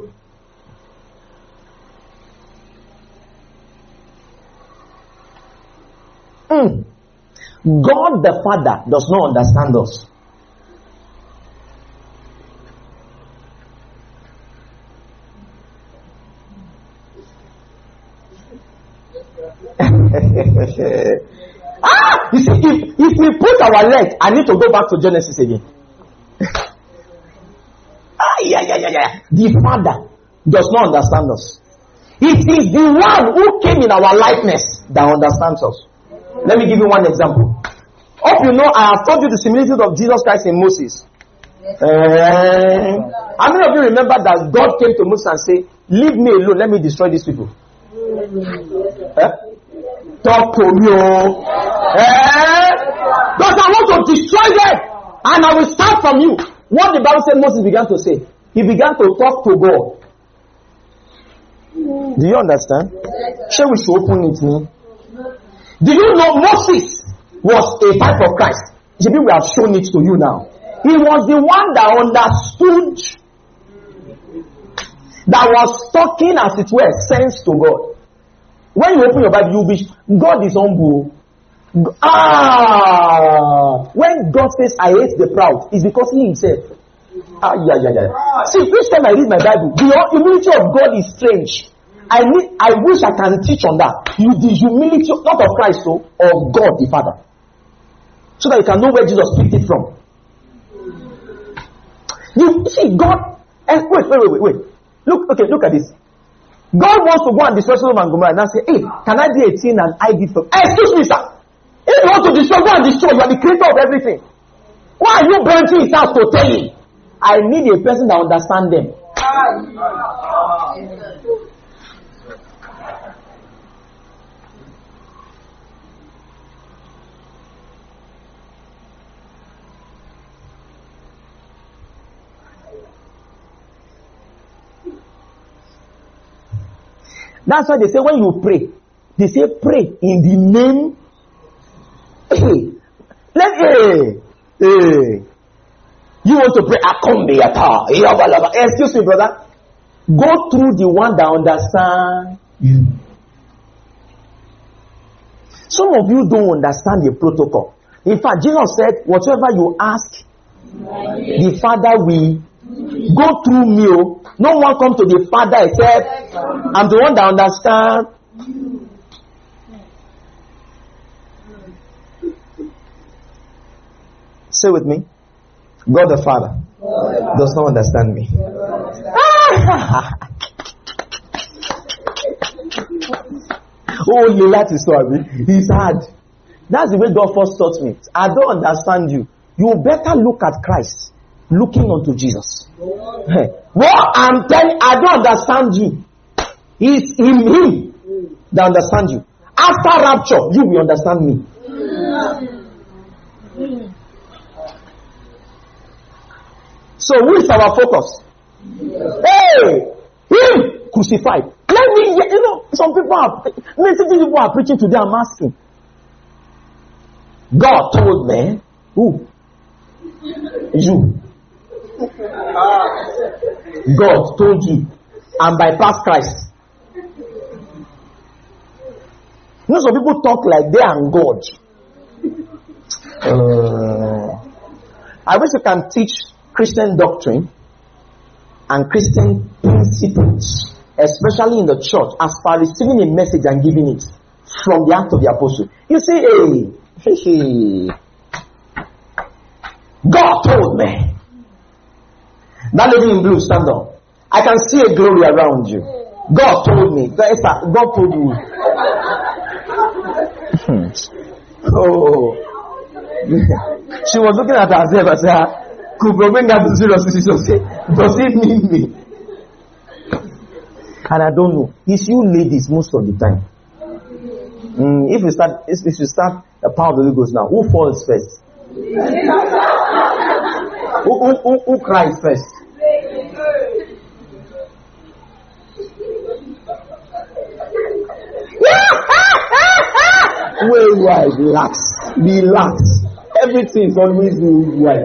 Mm. God the Father does not understand us. Ah! You see, if, if we put our leg, I need to go back to Genesis again. Ah, yeah, yeah, yeah, yeah. The Father does not understand us. It is the one who came in our likeness that understands us. Let me give you one example. Hope you know I have told you the similitude of Jesus Christ in Moses. Uh, how many of you remember that God came to Moses and said, "Leave me alone, let me destroy these people"? Eh? Talk to me, oh. Eh? Because I want to destroy them, and I will start from you. What the Bible said Moses began to say, he began to talk to God. Do you understand? Shall we should open it now? Do you know Moses was a type of Christ? Maybe we have shown it to you now. He was the one that understood, that was talking as it were sense to God. When you open your Bible, you'll be, God is humble. Ah, when God says I hate the proud, it's because he himself. Ah, yeah, yeah, yeah. See, each time I read my Bible, the humility of God is strange. I need, I wish I can teach on that. You, the humility, not of Christ, so of God the Father, so that you can know where Jesus picked it from. You see, God. Eh, wait, wait, wait, wait, wait. Look, okay, look at this. God wants to go and destroy Sodom and Gomorrah and now say, hey, can I do a thing and I did for? Hey, excuse me, sir. If you want to destroy, go and destroy. You are the creator of everything. Why are you branching his house to tell him? I need a person that understands them. That's why they say when you pray, they say pray in the name. Hey, let hey, hey. You want to pray? Excuse me, brother. Go through the one that understands you. Some of you don't understand the protocol. In fact, Jesus said, "Whatever you ask, the Father will." Go through me. No one come to the Father except I'm the one that understands. Say with me. God the Father God does not understand me. Oh, you like to sorry. He's hard. That's the way God first taught me. I don't understand you. You better look at Christ. Looking unto Jesus. Well, I'm telling, I don't understand you. It's him, him that understands you. After rapture, you will understand me. So, who is our focus? Hey, him crucified. Let me, you know, some people are, many people are preaching today. I'm asking. God told me, who? You. God told you and bypass Christ. You know, some people talk like they are God. Uh, I wish you can teach Christian doctrine and Christian principles, especially in the church, as far as receiving a message and giving it from the act of the apostle. You say, hey, hey, God told me. That lady in blue, stand up. I can see a glory around you. God told me. God told you. Oh. She was looking at herself and said, could bring her to seriously. She said, does it mean me? And I don't know. It's you ladies most of the time. Mm, if you start, if you start the power of the Holy Ghost now, who falls first? who, who, who, who cries first? Wait, why? Relax. Relax. Everything is always right.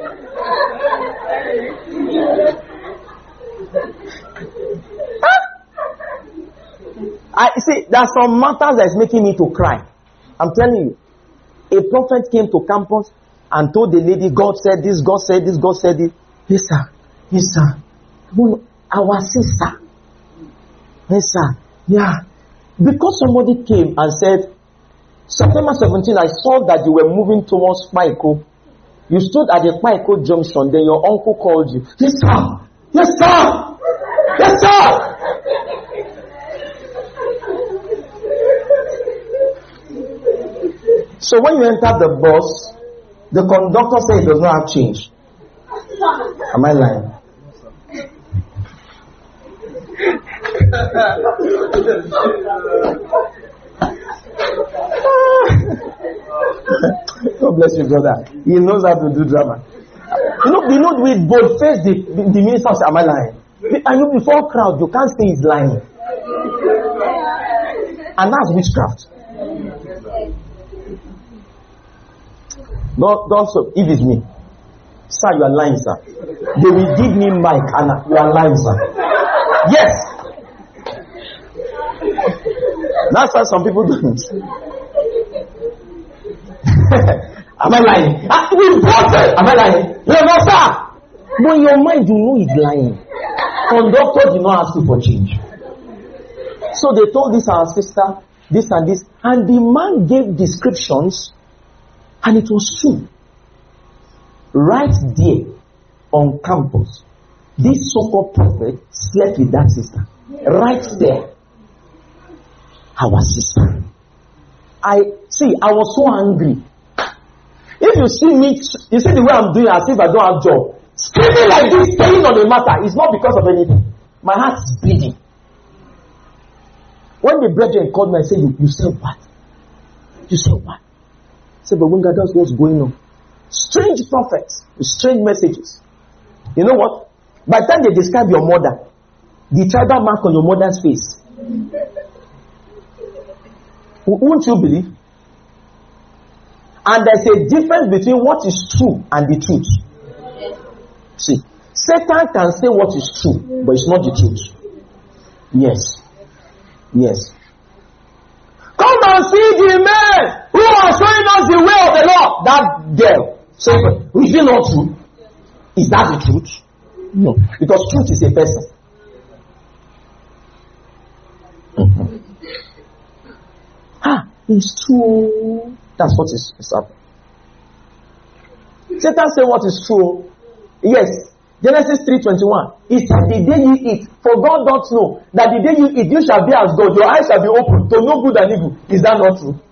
I see. There are some matters that is making me to cry. I'm telling you. A prophet came to campus and told the lady, God said this, God said this, God said this. Yes, sir. Yes, sir. Our sister. Yes, sir. Yeah. Because somebody came and said, September seventeenth, I saw that you were moving towards Paiko. You stood at the Paiko junction, then your uncle called you. Yes, sir. Yes, sir. Yes, sir. So when you enter the bus, the conductor says it does not have change. Am I lying? God bless you, brother. He knows how to do drama. You know, you know, with both face the, the, the minister says, am I lying? And you before crowd, you can't say he's lying. And that's witchcraft. No, don't stop. If it's me, sir, you are lying, sir. They will give me mic and you are lying, sir. Yes. That's why some people don't. Am I lying? Ah, we brought it. Am I lying? No, no, sir. But in your mind, you know he's lying. Conductor did not ask you for change. So they told this our sister, this and this, and the man gave descriptions, and it was true. Right there on campus, this so-called prophet slept with that sister. Right there. Our sister. I see, I was so angry. If you see me, you see the way I'm doing as if I don't have job. Screaming like this, staying on the matter, it's not because of anything. My heart is bleeding. When the brethren called me and said, you, you said what? You said what? I said, but when God does what's going on. Strange prophets, strange messages. You know what? By the time they describe your mother, the tribal mark on your mother's face, won't you believe? And there's a difference between what is true and the truth. See, Satan can say what is true, but it's not the truth. Yes. Yes. Come and see the man who are showing us the way of the Lord. That girl. So, is it not true? Is that the truth? No. Because truth is a person. Mm-hmm. Ah, it's true. That's what is, is happening. Satan said what is true. Yes. Genesis three twenty-one. He said, the day you eat, for God doth know that the day you eat, you shall be as God. Your eyes shall be open to know good and evil. Is that not true?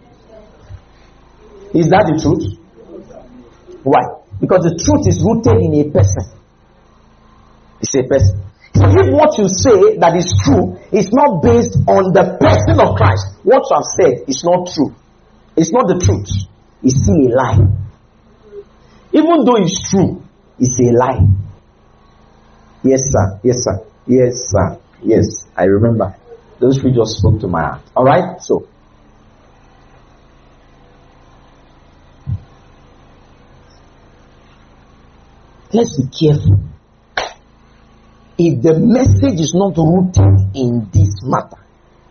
Is that the truth? Why? Because the truth is rooted in a person. It's a person. So if what you say that is true is not based on the person of Christ, what you have said is not true. It's not the truth. It's still a lie. Even though it's true, it's a lie. Yes, sir. Yes, sir. Yes, sir. Yes, I remember. Those three just spoke to my heart. Alright? So, let's be careful. If the message is not rooted in this matter,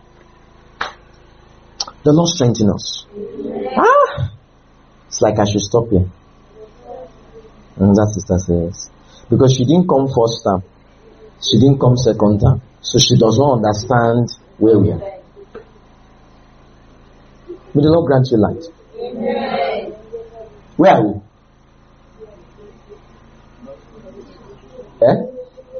the Lord strengthen us. Ah, it's like I should stop here. And that sister says, because she didn't come first time, she didn't come second time, so she does not understand where we are. May the Lord grant you light. Amen. Where are we? Eh?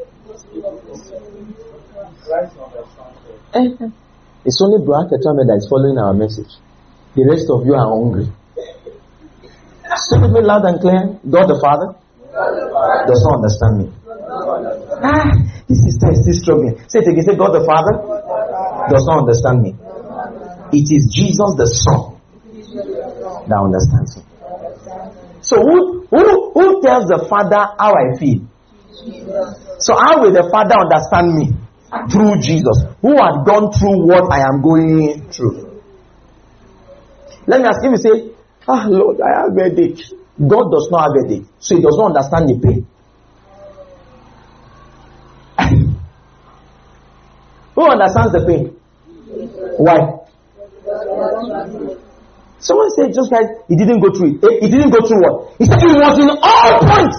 Eh? It's only Brother Ketame that is following our message. The rest of you are hungry. Say with me loud and clear. God the Father does not understand me. Ah, this is still struggling. Say it again. Say God the Father does not understand me. It is Jesus the Son that understands me. So who who who tells the Father how I feel? So how will the Father understand me? Through Jesus, who had gone through what I am going through. Let me ask him, you say, ah Lord, I have a headache. God does not have a headache, so he does not understand the pain. Who understands the pain? Why? Someone said, just guys, he didn't go through it. He didn't go through what? He said he was in all points.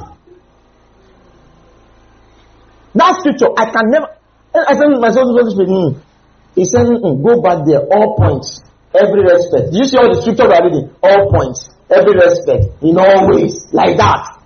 That scripture, I can never. I said myself, mm. He said, mm, go back there, all points, every respect. Do you see all the scripture we are reading? All points, every respect, in all ways, like that.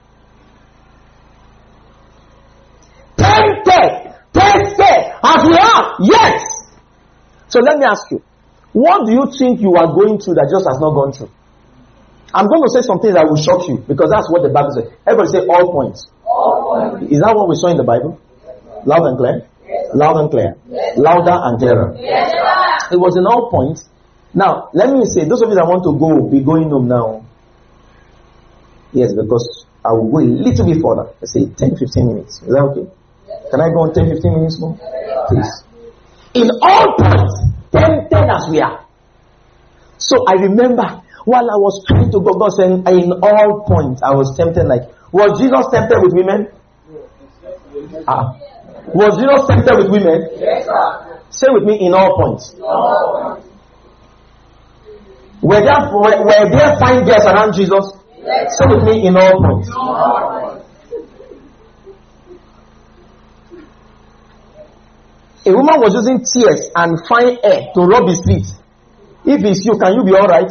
Tempted, tested, as we are, yes. So let me ask you, what do you think you are going through that just has not gone through? I'm going to say something that will shock you, because that's what the Bible says. Everybody say all points. All points. Is that what we saw in the Bible? Loud and clear? Yes. Loud and clear? Yes. Louder and clearer? Yes. It was in all points. Now, let me say, those of you that want to go, be going home now. Yes, because I will go a little bit further. Let's say ten to fifteen minutes. Is that okay? Yes. Can I go on ten to fifteen minutes more? Yes. Please. In all points, tempted as we are. So I remember, while I was trying to go, God said, in all points, I was tempted like, was Jesus tempted with women? Ah. Was Jesus tempted with women? Yes, sir. Say with me, in all points. In all points. Were there, were, were there fine girls around Jesus? Yes, say with me, in all points. In all points. A woman was using tears and fine air to rub his feet. If it's you, can you be all right?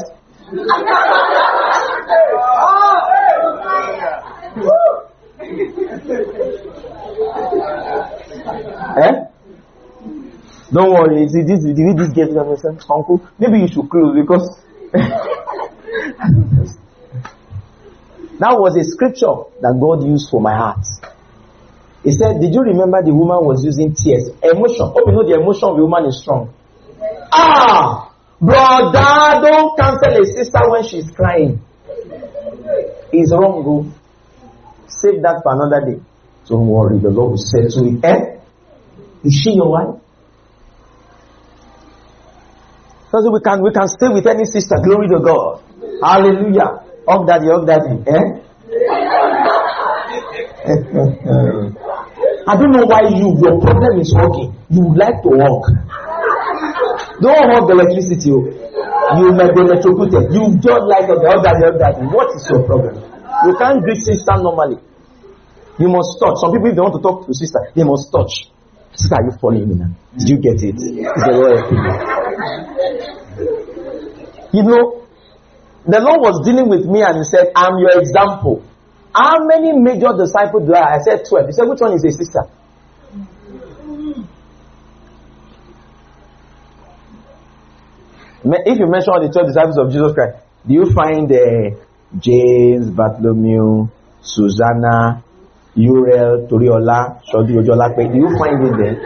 Eh? Don't worry. See, this the way this gets uncle. Maybe you should close because that was a scripture that God used for my heart. He said, "Did you remember the woman was using tears, emotion? Hope you know the emotion of the woman is strong." Ah, brother, don't cancel a sister when she's crying. It's wrong, go. Save that for another day. Don't worry, the Lord will settle it. Eh? Is she your wife? So we can we can stay with any sister. Glory to God. Hallelujah. Hug daddy, hug daddy. Eh? I don't know why you your problem is hugging. You like to hug. Don't hug the electricity. You might be electrocuted. You don't like the hug daddy, hug daddy. What is your problem? You can't greet sister normally. You must touch. Some people, if they want to talk to sister, they must touch. Sister, are you following me now? Did you get it? It's the Lord. You know, the Lord was dealing with me and He said, "I'm your example." How many major disciples do I? I said twelve. He said, "Which one is a sister?" If you mention all the twelve disciples of Jesus Christ, do you find uh, James, Bartholomew, Susanna, Uriel, Toriola, Shodi Ojolape? Do you find it there?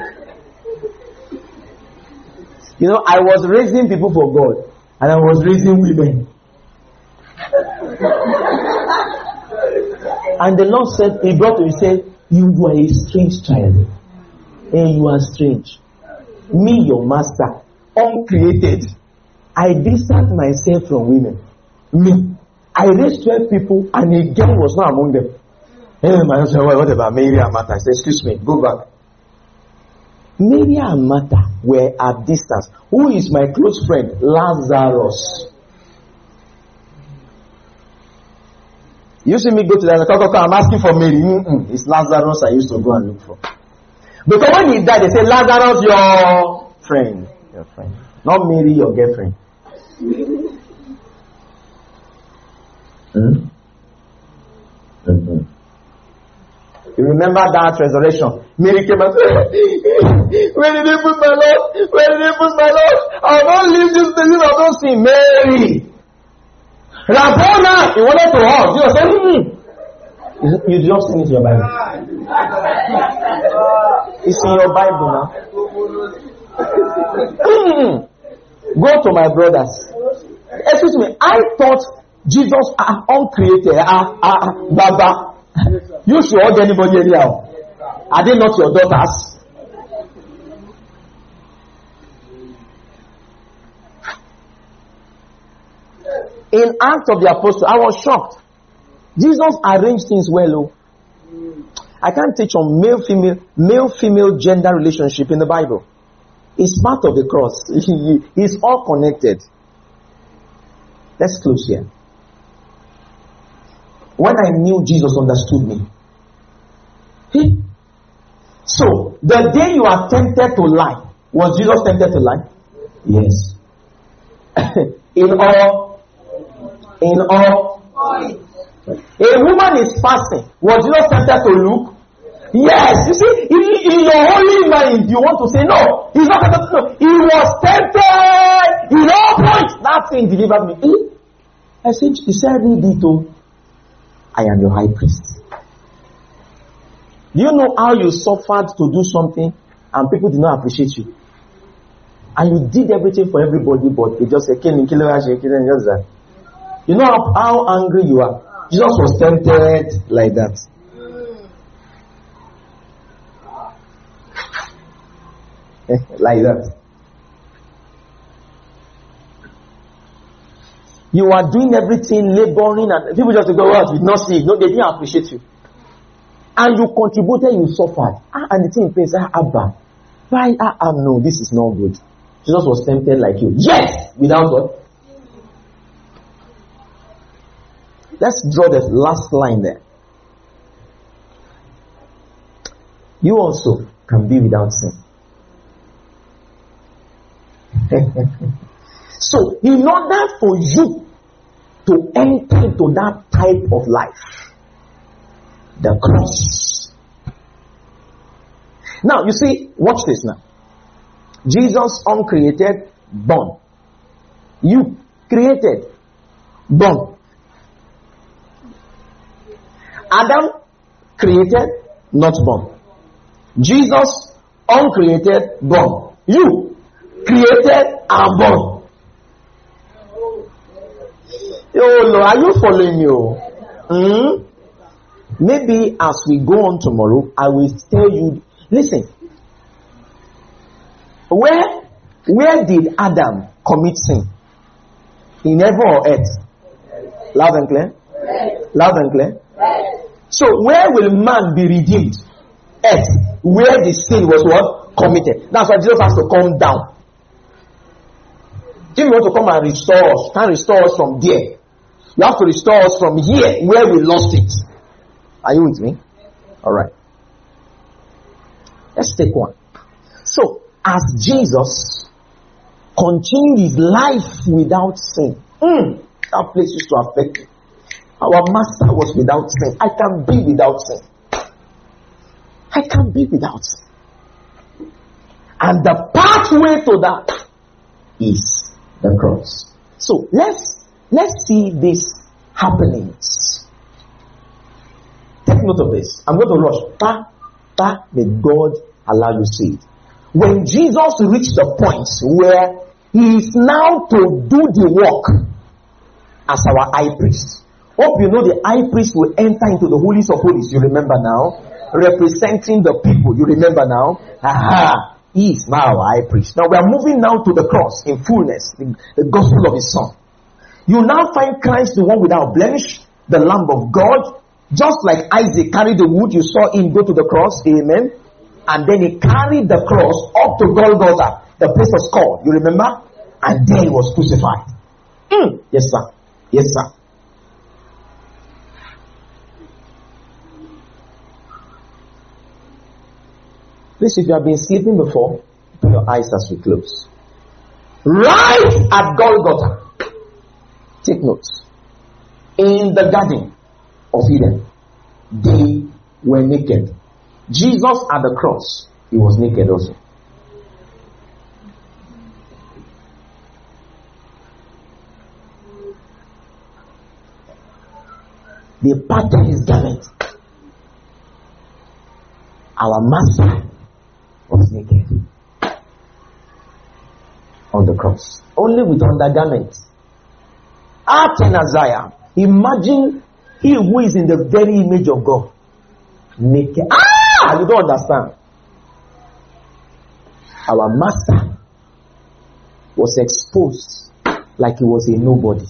You know, I was raising people for God, and I was raising women. And the Lord said, He brought to me, He said, "You are a strange child, and you are strange. Me, your master, uncreated. I distance myself from women. Me, I raised twelve people, and a girl was not among them." Hey, my husband, what about Mary and Martha? I said, "Excuse me, go back." Mary and Martha were at distance. Who is my close friend? Lazarus. You see me go to the doctor, I'm asking for Mary. Mm-mm. It's Lazarus I used to go and look for. Because when he died, they say, "Lazarus, your friend." Your friend. Not Mary, your girlfriend. Hmm? Mm-hmm. You remember that resurrection? Mary came and said, "Where did they put my Lord? Where did they put my Lord? I don't leave this place if I don't see Mary." Rabboni, he wanted to hug. Jesus said, hmm. You just seen it in your Bible. It's in your Bible now. Hmm. Go to my brothers. Excuse me, I thought Jesus are uncreated. Ah, ah, ah, Baba. You should hug anybody anyhow. Are they not your daughters? In Acts of the Apostles, I was shocked. Jesus arranged things well. Oh. I can't teach on male female male female gender relationship in the Bible. It's part of the cross. It's all connected. Let's close here. When I knew Jesus understood me. He, so, the day you are tempted to lie, was Jesus tempted to lie? Yes. In all, in all, a woman is fasting. Was Jesus tempted to look? Yes. You see, in, in your holy mind, you want to say no. He's not tempted to no. He was tempted in all points. That thing delivered me. He, I said, he said, read it too. I am your high priest. Do you know how you suffered to do something and people did not appreciate you? And you did everything for everybody, but they just say, killing, killing, killing, just that. You know how, how angry you are. Jesus was tempted like that. Like that. You are doing everything, laboring, and people just go, "What? We did not see it." No, they didn't appreciate you. And you contributed, you suffered. Ah, and the thing is, ah, Abba, why? Ah, ah, no, this is not good. Jesus was tempted like you. Yes! Without what? Let's draw the last line there. You also can be without sin. So, in order for you to enter into that type of life, the cross. Now, you see, watch this now. Jesus, uncreated, born. You, created, born. Adam, created, not born. Jesus, uncreated, born. You, created, and born. Oh Lord, are you following me? Hmm? Maybe as we go on tomorrow, I will tell you. Listen, where where did Adam commit sin? In heaven or earth? Loud and clear. Loud and clear. So where will man be redeemed? Earth. Where the sin was what? Committed. That's why Jesus has to come down. If you want to come and restore us, can't restore us from there. You have to restore us from here where we lost it. Are you with me? Alright. Let's take one. So, as Jesus continued his life without sin, mm, that place used to affect him. Our master was without sin. I can be without sin. I can be without sin. And the pathway to that is the cross. So let's let's see these happenings. Take note of this. I'm going to rush. Pa, pa, may God allow you to see it. When Jesus reached the point where he is now to do the work as our high priest. Hope you know the high priest will enter into the holies of holies. You remember now? Representing the people. You remember now? Aha. He is now our high priest. Now we are moving now to the cross in fullness. The, the gospel of his son. You now find Christ the one without blemish. The Lamb of God. Just like Isaac carried the wood. You saw him go to the cross. Amen. And then he carried the cross up to Golgotha. The place was called. You remember? And there he was crucified. Mm. Yes sir. Yes sir. Please, if you have been sleeping before, open your eyes as we close. Right at Golgotha. Take notes. In the garden of Eden, they were naked. Jesus at the cross, he was naked also. They parted his garment. Our master was naked on the cross, only with undergarments. Athenazaya, imagine he who is in the very image of God, naked. Ah, you don't understand. Our master was exposed like he was a nobody.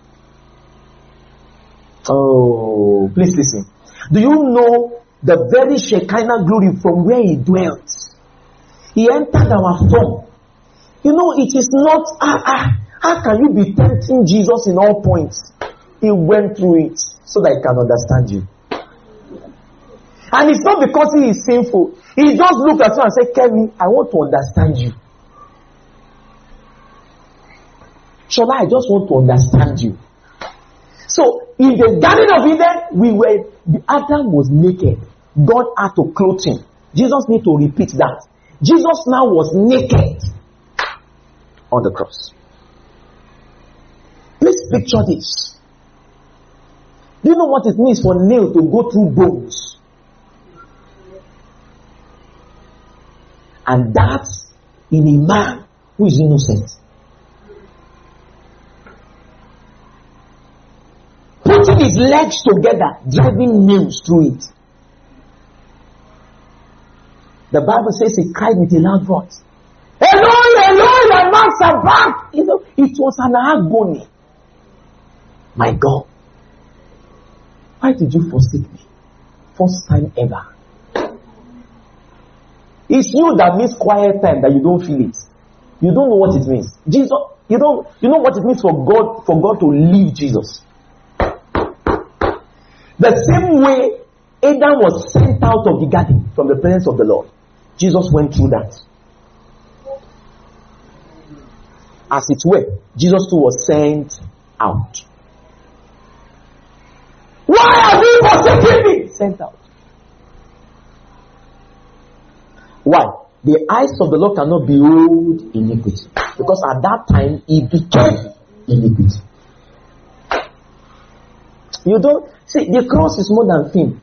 Oh, please listen. Do you know the very Shekinah glory from where he dwelt? He entered our form. You know, it is not, ah, ah, how can you be tempting Jesus in all points? He went through it so that he can understand you. And it's not because he is sinful. He just looked at you and said, Kevin, I want to understand you. Shola, I just want to understand you. So, in the Garden of Eden, we were, Adam was naked. God had to clothe him. Jesus need to repeat that. Jesus now was naked on the cross. Please picture this. Do you know what it means for nail to go through bones? And that's in a man who is innocent. Putting his legs together, driving nails through it. The Bible says he cried with a loud voice. Eloi, Eloi, lama sabachthani. You know, it was an agony. My God, why did you forsake me? First time ever. It's you that means quiet time that you don't feel it. You don't know what it means. Jesus, you don't, you know what it means for God, for God to leave Jesus. The same way Adam was sent out of the garden from the presence of the Lord, Jesus went through that. As it were, Jesus too was sent out. Why have you forsaken me? Sent out. Why? The eyes of the Lord cannot behold iniquity. Because at that time, he became iniquity. You don't see, the cross is more than sin.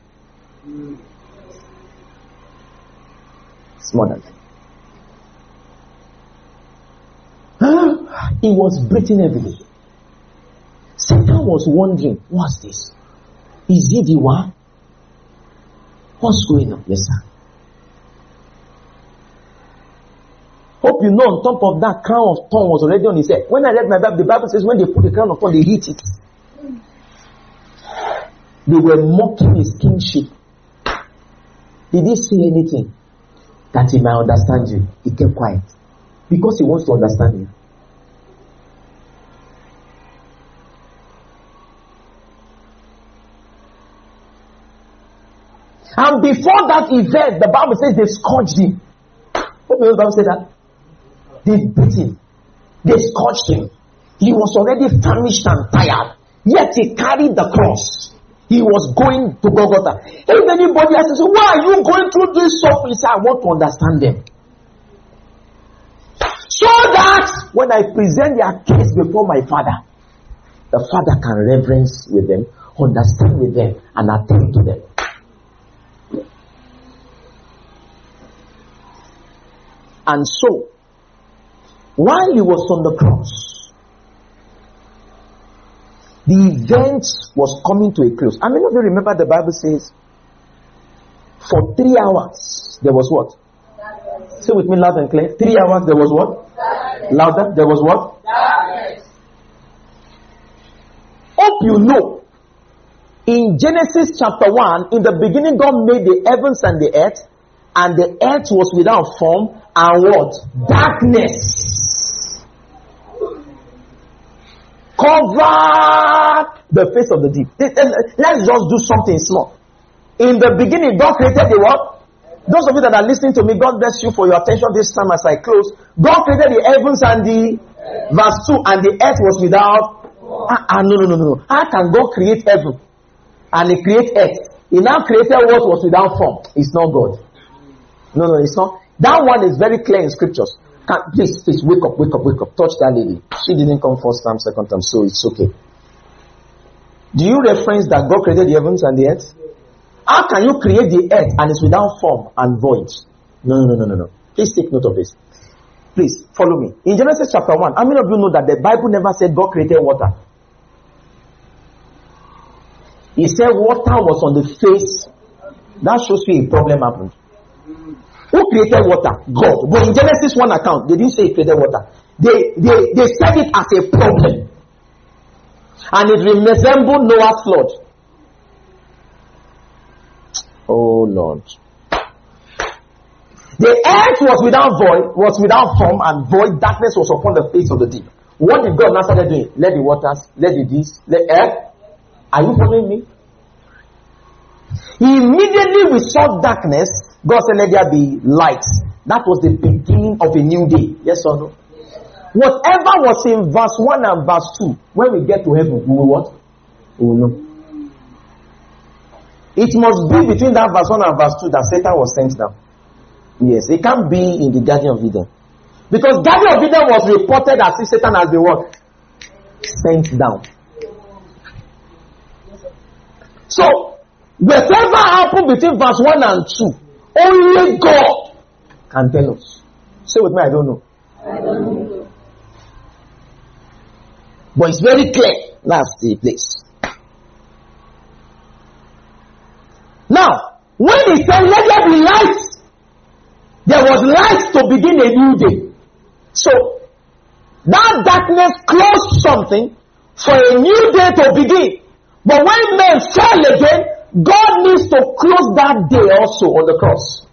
It's more than sin. He was breathing heavily. Satan was wondering, what's this? Is he the one? What's going on? Yes, sir. Hope you know on top of that crown of thorn was already on his head. When I read my Bible, the Bible says when they put the crown of thorn, they hit it. They were mocking his kingship. Did he say anything that he might understand you? He kept quiet. Because he wants to understand you. And before that event, the Bible says they scourged him. Hope you know the Bible said that. They beat him. They scourged him. He was already famished and tired. Yet he carried the cross. He was going to Golgotha. If anybody asks, why are you going through this suffering? He said, I want to understand them. So that when I present their case before my Father, the Father can reverence with them, understand with them, and attend to them. And so, while he was on the cross, the event was coming to a close. How many of you remember the Bible says, for three hours, there was what? Darkness. Say with me loud and clear. Three hours, there was what? Darkness. Louder, there was what? Darkness. Hope you know, in Genesis chapter one, in the beginning God made the heavens and the earth, and the earth was without form, and what? Darkness covered the face of the deep. Let's just do something small. In the beginning, God created the what? Those of you that are listening to me, God bless you for your attention this time as I close. God created the heavens and the verse two, and the earth was without. Ah, ah, no, no, no, no. How can God create heaven and He create earth? He now created what was without form. It's not God. No, no, it's not. That one is very clear in scriptures. Can, please, please, wake up, wake up, wake up. Touch that lady. She didn't come first time, second time, so it's okay. Do you reference that God created the heavens and the earth? How can you create the earth and it's without form and void? No, no, no, no, no. Please take note of this. Please, follow me. In Genesis chapter one, how many of you know that the Bible never said God created water? He said water was on the face. That shows you a problem happened. Who created water? God. But in Genesis one account, they didn't say He created water. They, they, they said it as a problem. And it resembled Noah's flood. Oh Lord. The earth was without void, was without form and void. Darkness was upon the face of the deep. What did God now start doing? Let the waters, let the this, let earth. Are you following me? Immediately we saw darkness. God said, let there be light. That was the beginning of a new day. Yes or no? Yes. Whatever was in verse one and verse two, when we get to heaven, we will what? We will know. It must be between that verse one and verse two that Satan was sent down. Yes, it can't be in the Garden of Eden. Because Garden of Eden was reported as if Satan has been what? Sent down. So, whatever happened between verse one and two, only God can tell us. Say with me, I don't know. I don't know. But it's very clear. That's the place. Now, when He said, let there be light, there was light to begin a new day. So, that darkness closed something for a new day to begin. But when men fell again, God needs to close that day also on the cross.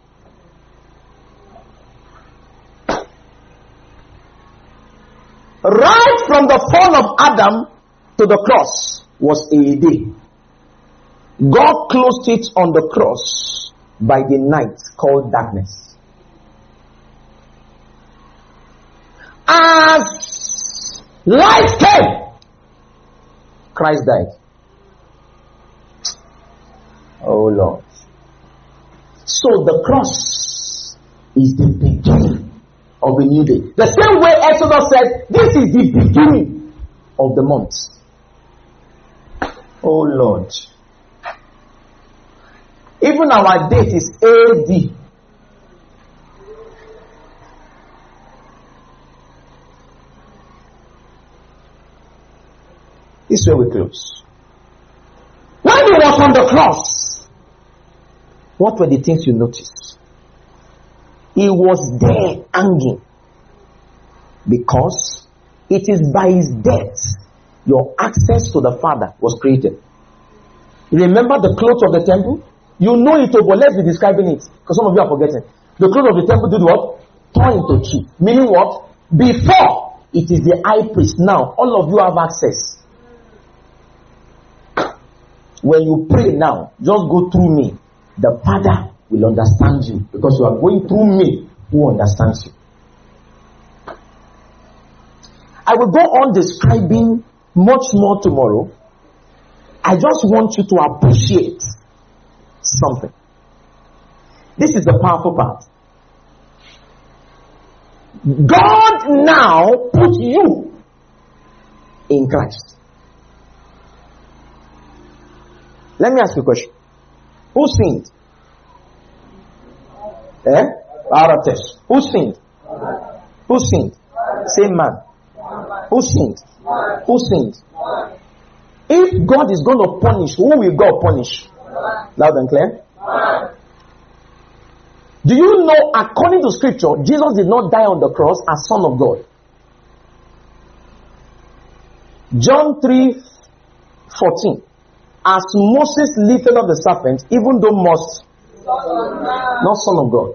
Right from the fall of Adam to the cross was a day. God closed it on the cross by the night called darkness. As Light came. Christ died. Oh Lord. So the cross is the beginning of a new day. The same way Exodus said, this is the beginning of the month. Oh Lord. Even our date is A D. This is where we close. When he was on the cross, what were the things you noticed? He was there hanging. Because it is by his death your access to the Father was created. Remember the clothes of the temple? You know it, but let's be describing it, because some of you are forgetting. The clothes of the temple did what? Torn into two. Meaning what? Before, it is the high priest. Now, all of you have access. When you pray now, just go through me. The Father will understand you, because you are going through me who understands you. I will go on describing much more tomorrow. I just want you to appreciate something. This is the powerful part. God now put you in Christ. Let me ask you a question. Who sinned? Eh? Out of test. Who sinned? Who sinned? Same man. Who sinned? Who sinned? If God is going to punish, who will God punish? Loud and clear. Do you know, according to scripture, Jesus did not die on the cross as Son of God? John three fourteen. As Moses lifted up the serpent, even though most, not Son of God.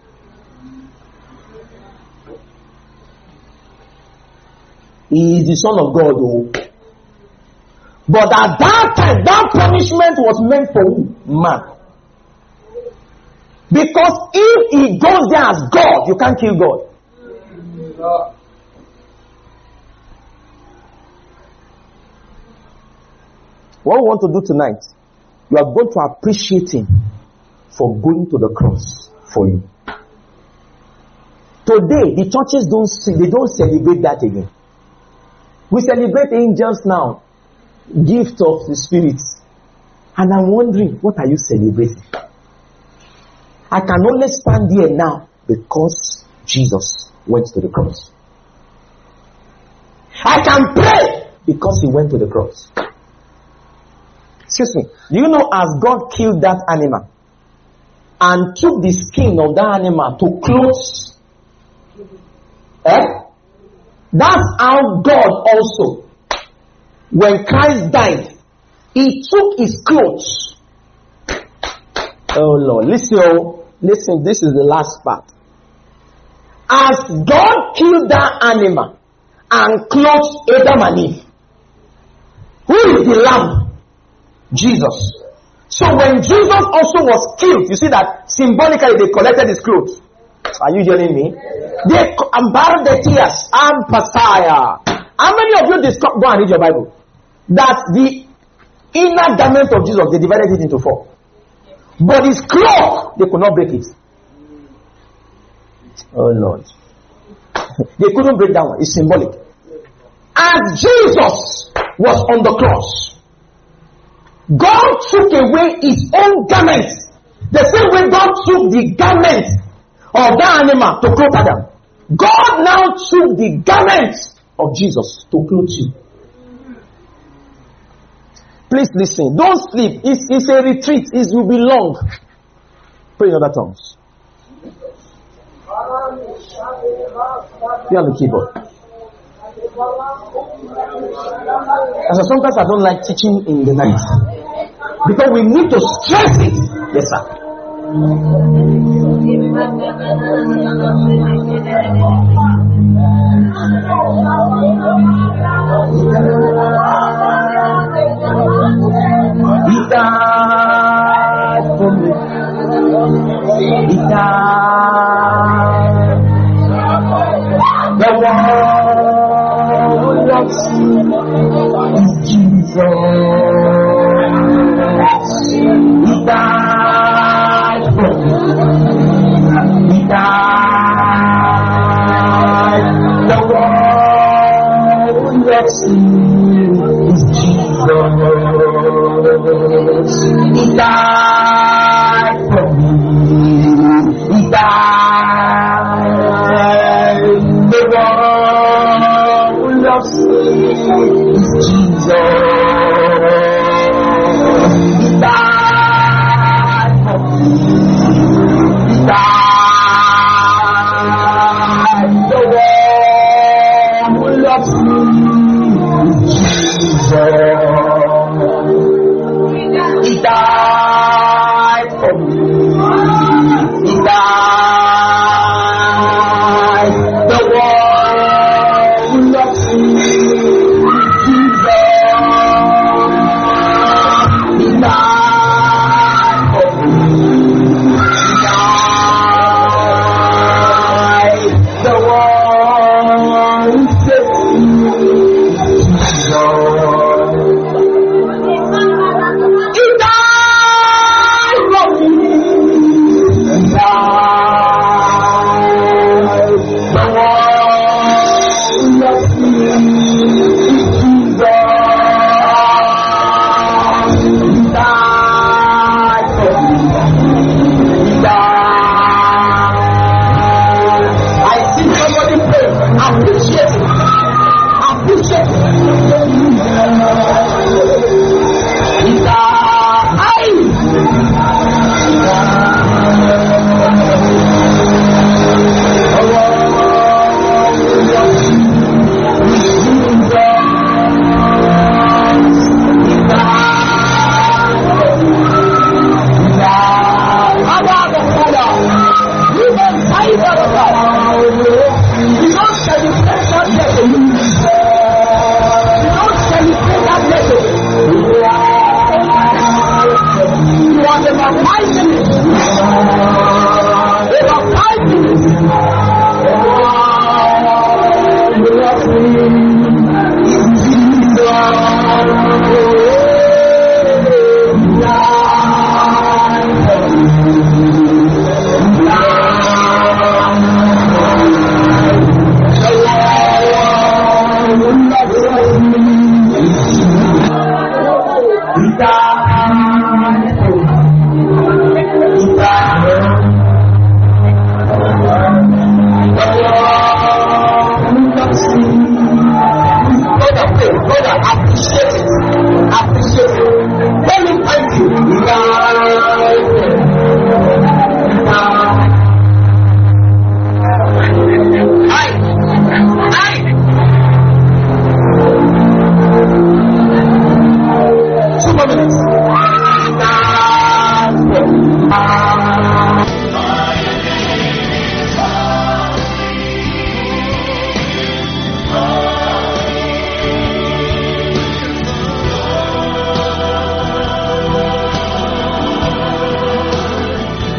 He is the Son of God, oh. But at that time, that punishment was meant for who? Man. Because if he goes there as God, you can't kill God. What we want to do tonight, you are going to appreciate him for going to the cross for you. Today, the churches don't see, they don't celebrate that again. We celebrate angels now, gift of the spirits. And I'm wondering, what are you celebrating? I can only stand here now because Jesus went to the cross. I can pray because he went to the cross. Excuse me. Do you know, as God killed that animal and took the skin of that animal to clothes, eh? That's how God also, when Christ died, he took his clothes. Oh Lord, listen, listen, this is the last part. As God killed that animal and clothed Adam and Eve, who is the lamb? Jesus. So when Jesus also was killed, you see that symbolically they collected his clothes. Are you hearing me? They unbarred the tears and Messiah. How many of you discover, go and read your Bible, that the inner garment of Jesus, they divided it into four. But his cloak, they could not break it. Oh Lord. They couldn't break that one. It's symbolic. As Jesus was on the cross, God took away his own garments. The same way God took the garments of that animal to clothe Adam. God now took the garments of Jesus to clothe you. Please listen. Don't sleep. It's, it's a retreat. It will be long. Pray in other tongues. Be on the keyboard. And so sometimes I don't like teaching in the night, because we need to stress it. Yes, sir. He died for me. He died. The wall of Jesus.